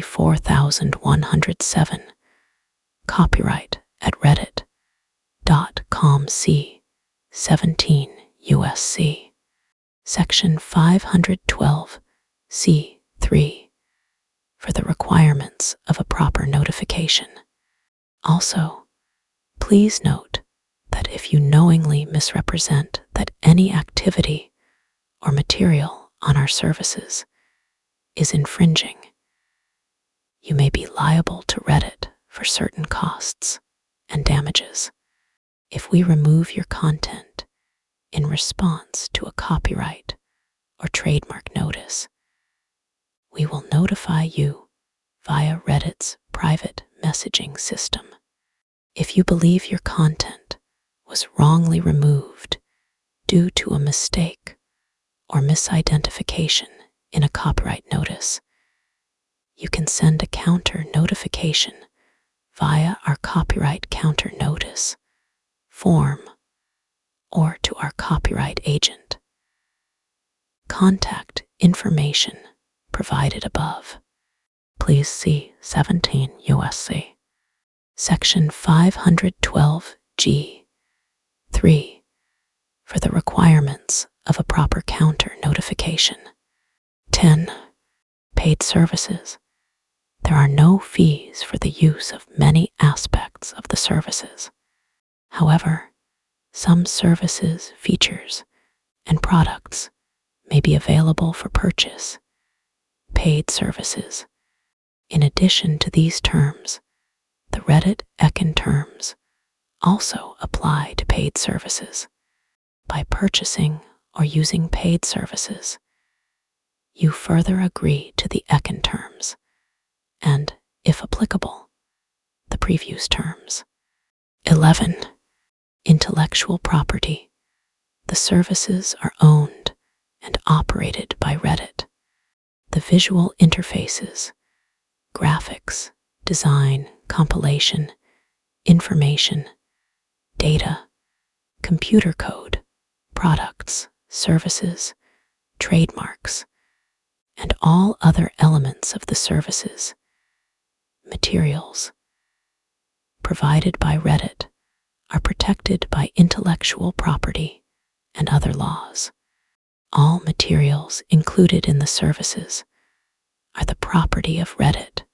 94107, copyright at reddit.com, C 17 USC, Section 512 C3, for the requirements of a proper notification. Also, please note that if you knowingly misrepresent that any activity or material on our services is infringing, you may be liable to Reddit for certain costs and damages. If we remove your content in response to a copyright or trademark notice, we will notify you via Reddit's private messaging system. If you believe your content was wrongly removed due to a mistake or misidentification in a copyright notice, you can send a counter notification via our copyright counter notice form or to our copyright agent. Contact information provided above. Please see 17 U.S.C. Section 512G 3 for the requirements of a proper counter notification. 10. Paid services. There are no fees for the use of many aspects of the services. However, some services, features, and products may be available for purchase. Paid services. In addition to these terms, the Reddit ECN terms also apply to paid services. By purchasing or using paid services, you further agree to the ECN terms and, if applicable, the previous terms. 11. Intellectual property. The services are owned and operated by Reddit. The visual interfaces, graphics, design, compilation, information, data, computer code, products, services, trademarks, and all other elements of the services, materials, provided by Reddit are protected by intellectual property and other laws. All materials included in the services are the property of Reddit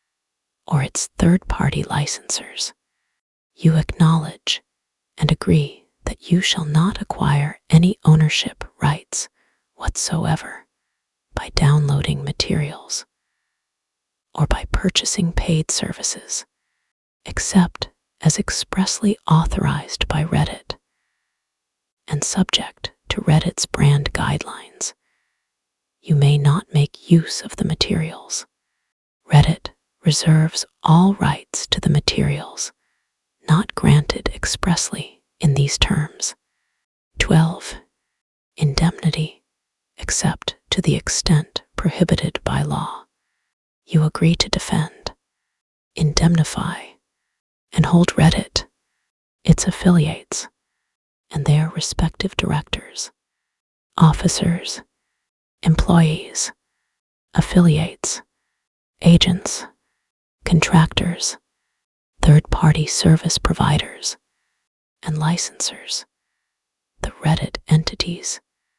or its third-party licensors. You acknowledge and agree that you shall not acquire any ownership rights whatsoever by downloading materials or by purchasing paid services, except as expressly authorized by Reddit and subject to Reddit's brand guidelines. You may not make use of the materials. Reddit reserves all rights to the materials not granted expressly in these terms. 12. Indemnity, except to the extent prohibited by law. You agree to defend, indemnify, and hold Reddit, its affiliates, and their respective directors, officers, employees, affiliates, agents, contractors, third-party service providers, and licensors, the Reddit entities,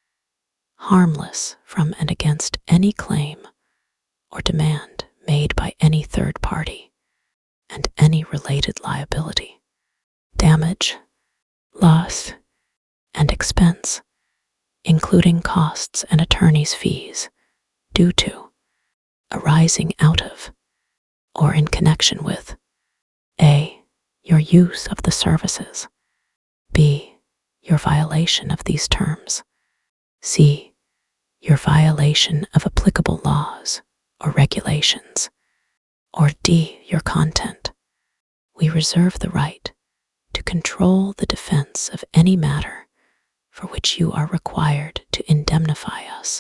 harmless from and against any claim or demand made by any third party, and any related liability, damage, loss, and expense, including costs and attorney's fees due to, arising out of, or in connection with A. Your use of the services, B. Your violation of these terms, C. Your violation of applicable laws or regulations, or D. Your content. We reserve the right to control the defense of any matter for which you are required to indemnify us,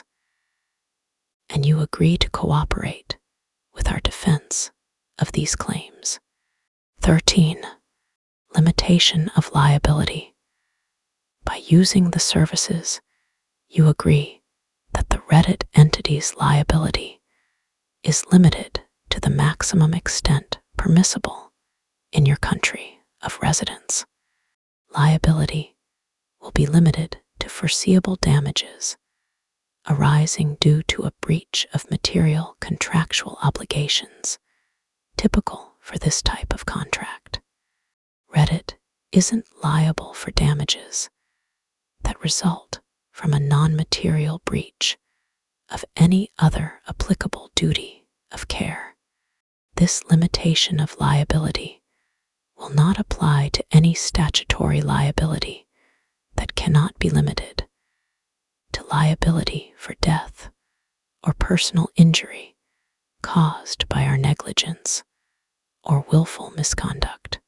and you agree to cooperate with our defense of these claims. 13. Limitation of liability. By using the services, you agree that the Reddit entity's liability is limited to the maximum extent permissible in your country of residence. Liability will be limited to foreseeable damages arising due to a breach of material contractual obligations typical for this type of contract. Reddit isn't liable for damages that result from a non-material breach of any other applicable duty of care. This limitation of liability will not apply to any statutory liability that cannot be limited to liability for death or personal injury caused by our negligence or willful misconduct,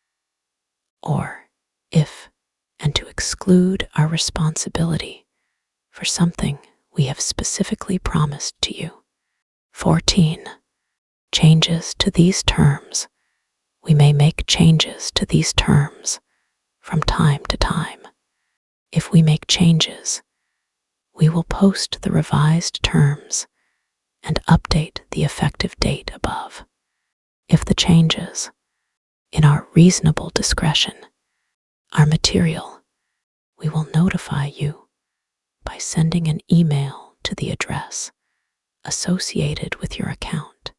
or if and to exclude our responsibility for something we have specifically promised to you. 14. Changes to these terms. We may make changes to these terms from time to time. If we make changes, we will post the revised terms and update the effective date above. If the changes, in our reasonable discretion, are material, we will notify you by sending an email to the address associated with your account,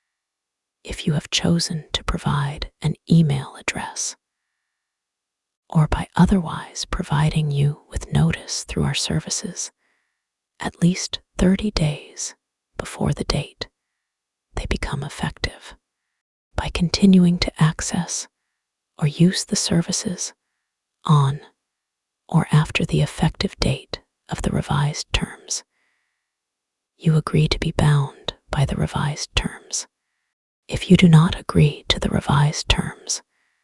if you have chosen to provide an email address, or by otherwise providing you with notice through our services at least 30 days before the date they become effective. By continuing to access or use the services on or after the effective date of the revised terms, you agree to be bound by the revised terms. If you do not agree to the revised terms,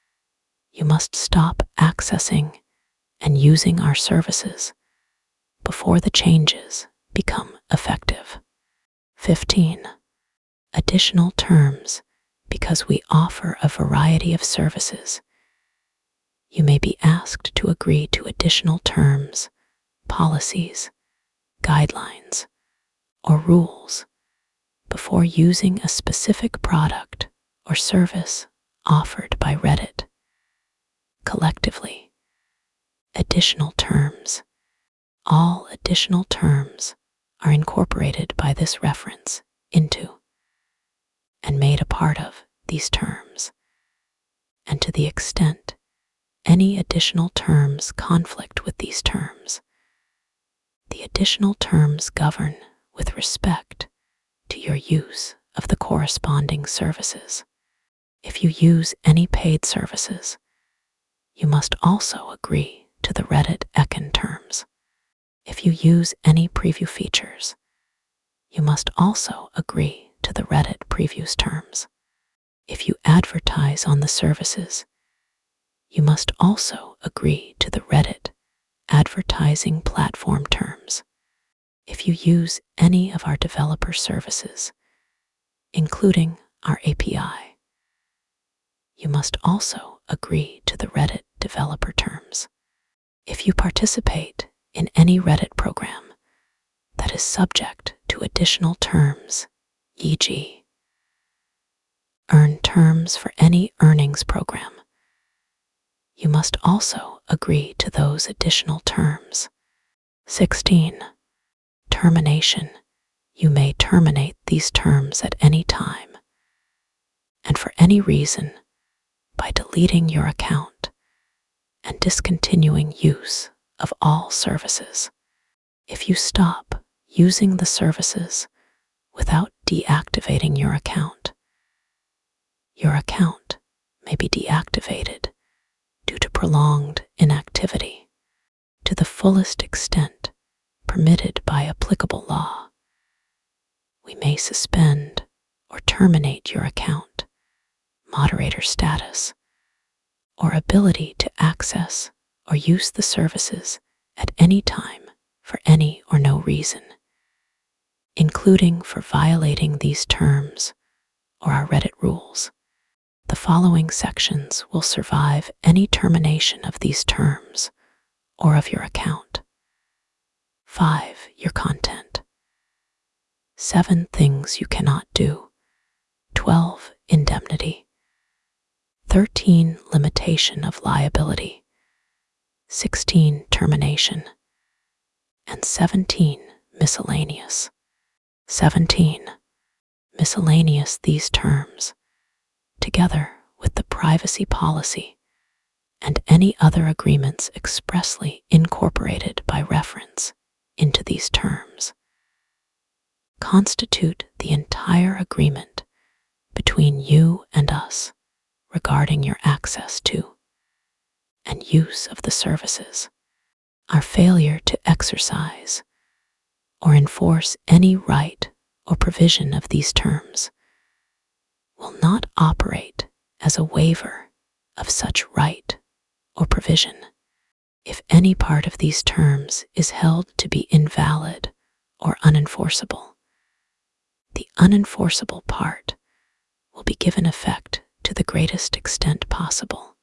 you must stop accessing and using our services before the changes become effective. 15. Additional terms. Because we offer a variety of services, you may be asked to agree to additional terms, policies, guidelines, or rules before using a specific product or service offered by Reddit. Collectively, additional terms. All additional terms are incorporated by this reference into and made a part of these terms, and to the extent any additional terms conflict with these terms, the additional terms govern with respect to your use of the corresponding services. If you use any paid services, you must also agree to the Reddit Econ terms. If you use any preview features, you must also agree to the Reddit previews terms. If you advertise on the services, you must also agree to the Reddit advertising platform terms. If you use any of our developer services, including our API, you must also agree to the Reddit developer terms. If you participate in any Reddit program that is subject to additional terms, e.g., earn terms for any earnings program, you must also agree to those additional terms. 16. Termination. You may terminate these terms at any time, and for any reason, by deleting your account and discontinuing use of all services. If you stop using the services without deactivating your account may be deactivated due to prolonged inactivity to the fullest extent permitted by applicable law. We may suspend or terminate your account, moderator status, or ability to access or use the services at any time for any or no reason, including for violating these terms or our Reddit rules. The following sections will survive any termination of these terms or of your account. 5. Your content. 7. Things you cannot do. 12. Indemnity. 13. Limitation of liability. 16. Termination. And 17. Miscellaneous. 17. Miscellaneous. These terms, together with the privacy policy and any other agreements expressly incorporated by reference into these terms constitute the entire agreement between you and us regarding your access to and use of the services. Our failure to exercise or enforce any right or provision of these terms will not operate as a waiver of such right or provision. If any part of these terms is held to be invalid or unenforceable, the unenforceable part will be given effect to the greatest extent possible,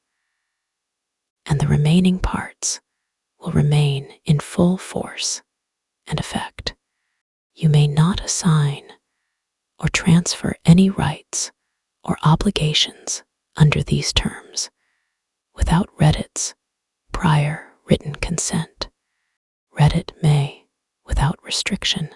and the remaining parts will remain in full force and effect. You may not assign or transfer any rights or obligations under these terms without Reddit's prior written consent. Reddit may, without restriction,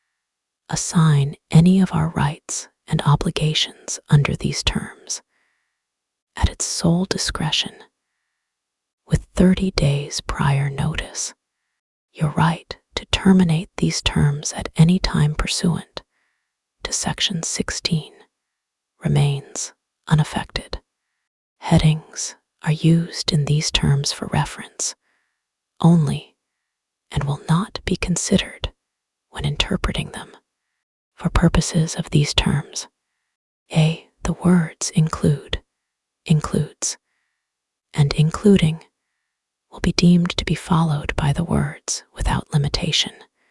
assign any of our rights and obligations under these terms at its sole discretion with 30 days prior notice. Your right to terminate these terms at any time pursuant to Section 16 remains unaffected. Headings are used in these terms for reference only and will not be considered when interpreting them. For purposes of these terms, A, the words include, includes, and including will be deemed to be followed by the words without limitation.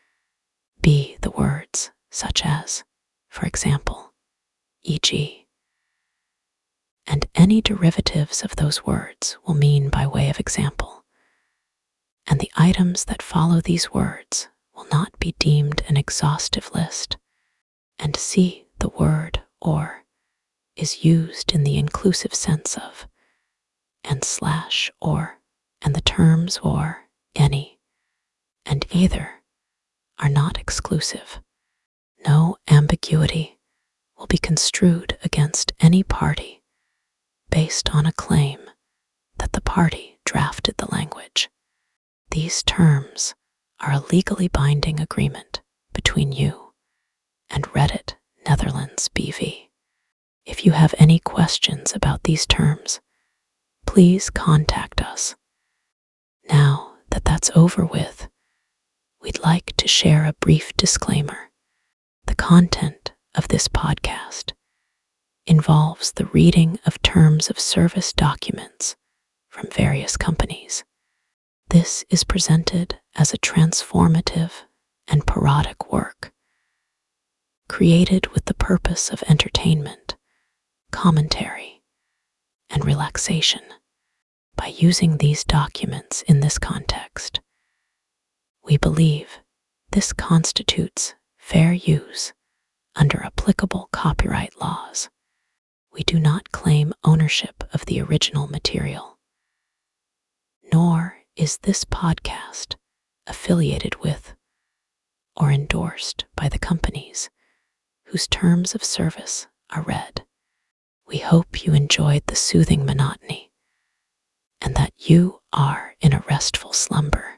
B, the words such as, for example, e.g., and any derivatives of those words will mean by way of example, and the items that follow these words will not be deemed an exhaustive list. And C, the word or is used in the inclusive sense of, and slash or, and the terms or, any, and either are not exclusive. No ambiguity will be construed against any party based on a claim that the party drafted the language. These terms are a legally binding agreement between you and Reddit Netherlands BV. If you have any questions about these terms, please contact us. Now that that's over with, we'd like to share a brief disclaimer. The content of this podcast involves the reading of terms of service documents from various companies. This is presented as a transformative and parodic work, created with the purpose of entertainment, commentary, and relaxation. By using these documents in this context, we believe this constitutes fair use under applicable copyright laws. We do not claim ownership of the original material, nor is this podcast affiliated with or endorsed by the companies whose terms of service are read. We hope you enjoyed the soothing monotony and that you are in a restful slumber.